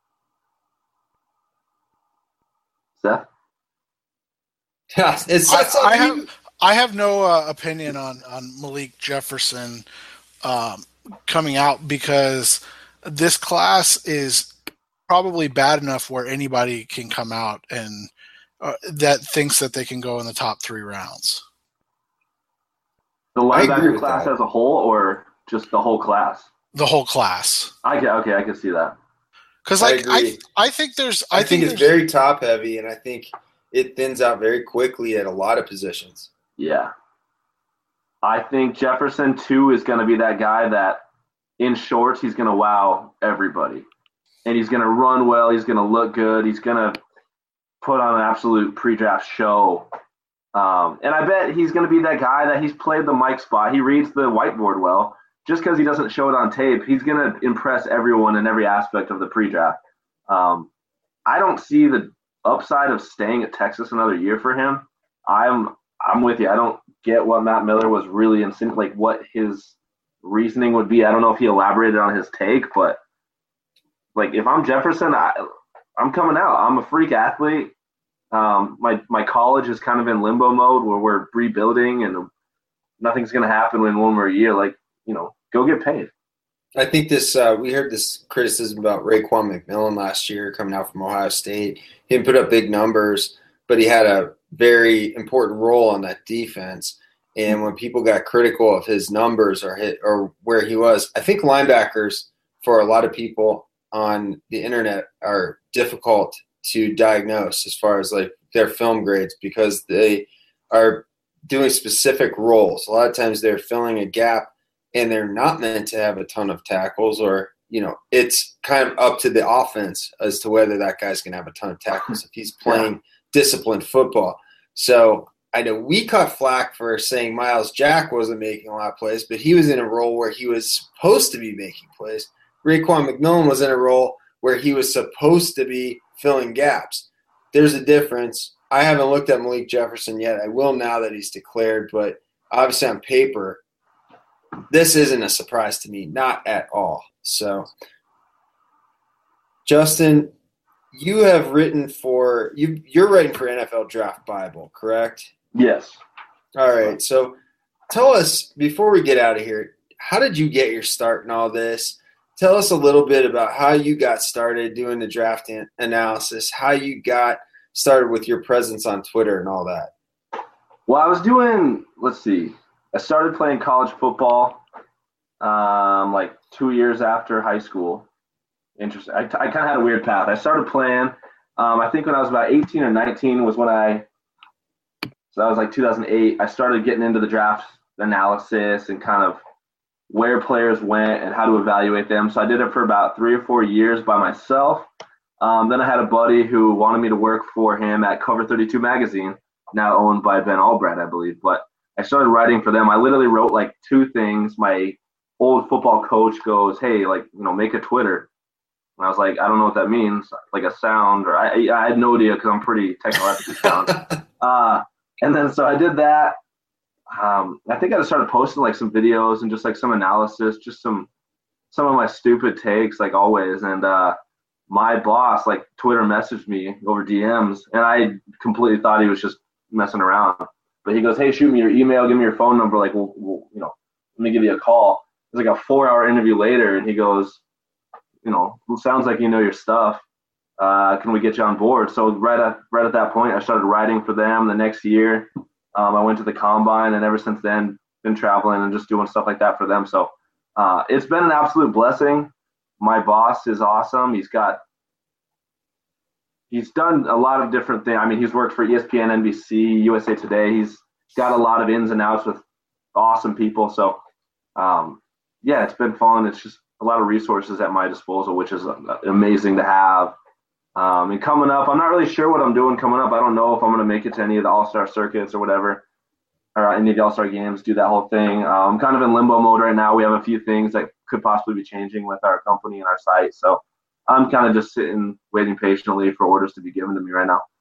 Seth? Yeah, it's, I, I, have, I have no uh, opinion on, on Malik Jefferson um, coming out because this class is probably bad enough where anybody can come out and Uh, that thinks that they can go in the top three rounds. The linebacker class as a whole, or just the whole class? The whole class. I can, okay, I can see that. Because like I, I, I think there's, I, I think, think it's very top heavy, and I think it thins out very quickly at a lot of positions. Yeah, I think Jefferson too is going to be that guy that in shorts he's going to wow everybody, and he's going to run well. He's going to look good. He's going to put on an absolute pre-draft show. Um, and I bet he's going to be that guy that he's played the mic spot. He reads the whiteboard well. Just because he doesn't show it on tape, he's going to impress everyone in every aspect of the pre-draft. Um, I don't see the upside of staying at Texas another year for him. I'm I'm with you. I don't get what Matt Miller was really insin- like what his reasoning would be. I don't know if he elaborated on his take, but like if I'm Jefferson, I – I'm coming out. I'm a freak athlete. Um, my my college is kind of in limbo mode where we're rebuilding and nothing's going to happen in one more year. Like, you know, go get paid. I think this uh, – we heard this criticism about Raekwon McMillan last year coming out from Ohio State. He didn't put up big numbers, but he had a very important role on that defense. And when people got critical of his numbers or hit, or where he was, I think linebackers for a lot of people on the internet are difficult to diagnose as far as like their film grades because they are doing specific roles. A lot of times they're filling a gap and they're not meant to have a ton of tackles or you know, it's kind of up to the offense as to whether that guy's going to have a ton of tackles if he's playing yeah. disciplined football. So I know we caught flack for saying Miles Jack wasn't making a lot of plays, but he was in a role where he was supposed to be making plays. Raekwon McMillan was in a role where he was supposed to be filling gaps. There's a difference. I haven't looked at Malik Jefferson yet. I will now that he's declared, but obviously on paper, this isn't a surprise to me, not at all. So, Justin, you have written for you. You're writing for N F L Draft Bible, correct? Yes. All right. So, tell us before we get out of here, how did you get your start in all this? Tell us a little bit about how you got started doing the draft an- analysis, how you got started with your presence on Twitter and all that. Well, I was doing. Let's see. I started playing college football um, like two years after high school. Interesting. I, I kind of had a weird path. I started playing, um, I think when I was about eighteen or nineteen was when I, so that was like two thousand eight, I started getting into the draft analysis and kind of where players went and how to evaluate them. So I did it for about three or four years by myself. Um, then I had a buddy who wanted me to work for him at Cover thirty-two magazine, now owned by Ben Albright, I believe. But I started writing for them. I literally wrote like two things. My old football coach goes, hey, like, you know, make a Twitter. And I was like, I don't know what that means, like a sound, or I, I had no idea because I'm pretty technologically sound. uh, and then so I did that. Um, I think I just started posting like some videos and just like some analysis, just some some of my stupid takes, like always. And uh, my boss, like Twitter messaged me over D Ms, and I completely thought he was just messing around. But he goes, hey, shoot me your email, give me your phone number, like, we'll, we'll you know, let me give you a call. It was like a four-hour interview later, and he goes, you know, well, sounds like you know your stuff. Uh, can we get you on board? So right at right at that point, I started writing for them. The next year, um, I went to the Combine, and ever since then, been traveling and just doing stuff like that for them. So uh, it's been an absolute blessing. My boss is awesome. He's got He's done a lot of different things. I mean, he's worked for E S P N, N B C, U S A Today. He's got a lot of ins and outs with awesome people. So, um, yeah, it's been fun. It's just a lot of resources at my disposal, which is amazing to have. Um, and coming up, I'm not really sure what I'm doing coming up. I don't know if I'm going to make it to any of the All-Star circuits or whatever, or any of the All-Star games, do that whole thing. Uh, I'm kind of in limbo mode right now. We have a few things that could possibly be changing with our company and our site. So I'm kind of just sitting, waiting patiently for orders to be given to me right now.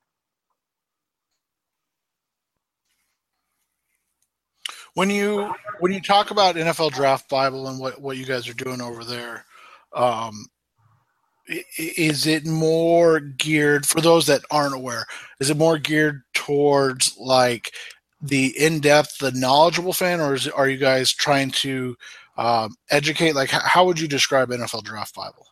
When you when you talk about N F L Draft Bible and what, what you guys are doing over there, um, is it more geared, for those that aren't aware, is it more geared towards like the in-depth, the knowledgeable fan, or is, are you guys trying to um, educate? Like, how would you describe N F L Draft Bible?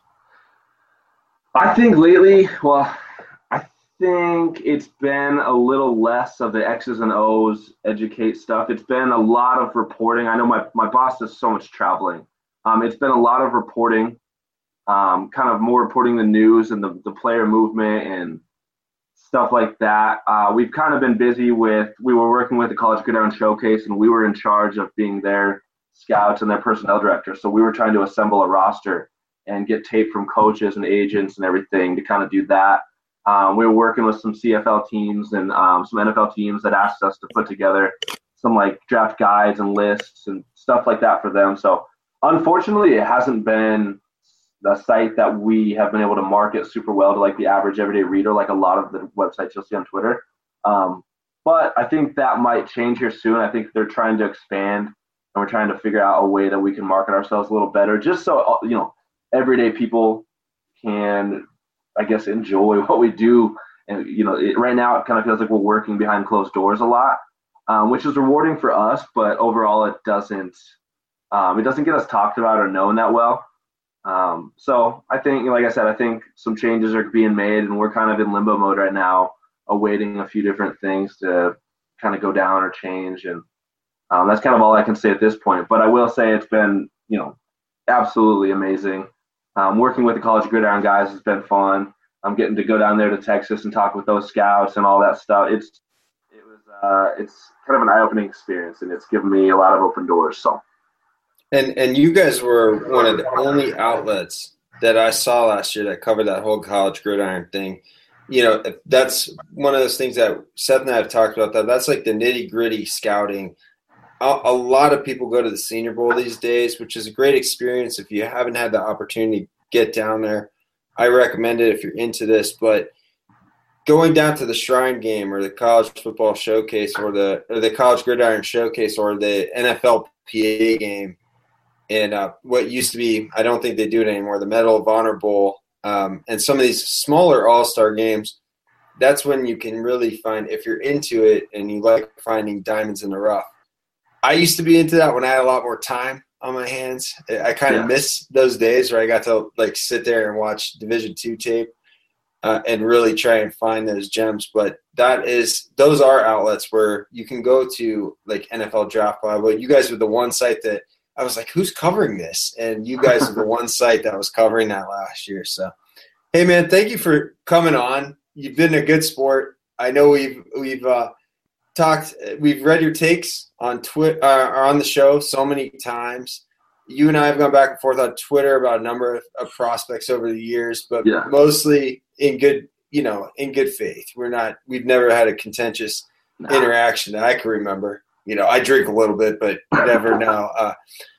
I think lately, well, I think it's been a little less of the X's and O's educate stuff. It's been a lot of reporting. I know my, my boss does so much traveling. Um, it's been a lot of reporting, um, kind of more reporting the news and the, the player movement and stuff like that. Uh, we've kind of been busy with, we were working with the College Gridiron Showcase, and we were in charge of being their scouts and their personnel director. So we were trying to assemble a roster and get tape from coaches and agents and everything to kind of do that. Um, we were working with some C F L teams and um, some N F L teams that asked us to put together some like draft guides and lists and stuff like that for them. So unfortunately, it hasn't been the site that we have been able to market super well to like the average everyday reader, like a lot of the websites you'll see on Twitter. Um, but I think that might change here soon. I think they're trying to expand, and we're trying to figure out a way that we can market ourselves a little better, just so, you know, everyday people can, I guess, enjoy what we do. And, you know, it, right now it kind of feels like we're working behind closed doors a lot, um, which is rewarding for us, but overall it doesn't, um, it doesn't get us talked about or known that well. Um, so I think, like I said, I think some changes are being made, and we're kind of in limbo mode right now, awaiting a few different things to kind of go down or change. And um, that's kind of all I can say at this point. But I will say it's been, you know, absolutely amazing. Um, working with the College Gridiron guys has been fun. I'm getting to go down there to Texas and talk with those scouts and all that stuff. It's it was uh, it's kind of an eye-opening experience, and it's given me a lot of open doors. So, And and you guys were one of the only outlets that I saw last year that covered that whole college gridiron thing. You know, that's one of those things that Seth and I have talked about. That that's like the nitty gritty scouting. A, a lot of people go to the Senior Bowl these days, which is a great experience. If you haven't had the opportunity to get down there, I recommend it if you're into this. But going down to the Shrine Game or the College Football Showcase or the or the College Gridiron Showcase or the N F L P A game, and uh, what used to be, I don't think they do it anymore, the Medal of Honor Bowl, um, and some of these smaller all-star games, that's when you can really find, if you're into it and you like finding diamonds in the rough. I used to be into that when I had a lot more time on my hands. I kind of yeah. miss those days where I got to like sit there and watch Division two tape uh, and really try and find those gems. But that is, those are outlets where you can go to like N F L Draft Bible. You guys were the one site that I was like, who's covering this? And you guys are the one site that was covering that last year. So, hey, man, thank you for coming on. You've been a good sport. I know we've we've uh, talked, we've read your takes on Twitter uh, or on the show so many times. You and I have gone back and forth on Twitter about a number of, of prospects over the years, but yeah. mostly in good, you know, in good faith. We're not, we've never had a contentious no. interaction that I can remember. You know, I drink a little bit, but you never know. Uh,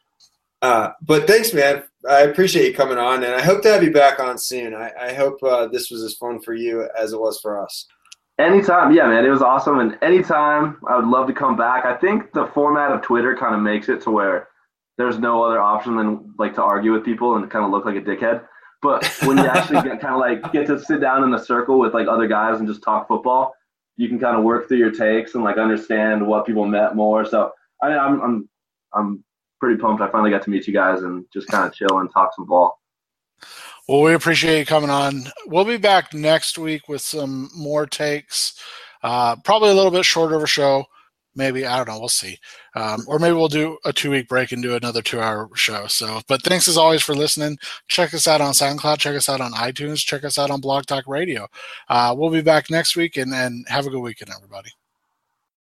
uh, but thanks, man. I appreciate you coming on, and I hope to have you back on soon. I, I hope uh, this was as fun for you as it was for us. Anytime. Yeah, man, it was awesome. And anytime, I would love to come back. I think the format of Twitter kind of makes it to where there's no other option than like to argue with people and kind of look like a dickhead. But when you actually get kind of like get to sit down in a circle with like other guys and just talk football, you can kind of work through your takes and like understand what people meant more. So I, I'm I'm I'm pretty pumped. I finally got to meet you guys and just kind of chill and talk some ball. Well, we appreciate you coming on. We'll be back next week with some more takes. Uh, probably a little bit shorter of a show. Maybe, I don't know. We'll see. Um, or maybe we'll do a two-week break and do another two-hour show. So, but thanks as always for listening. Check us out on SoundCloud. Check us out on iTunes. Check us out on Blog Talk Radio. Uh, we'll be back next week, and, and have a good weekend, everybody.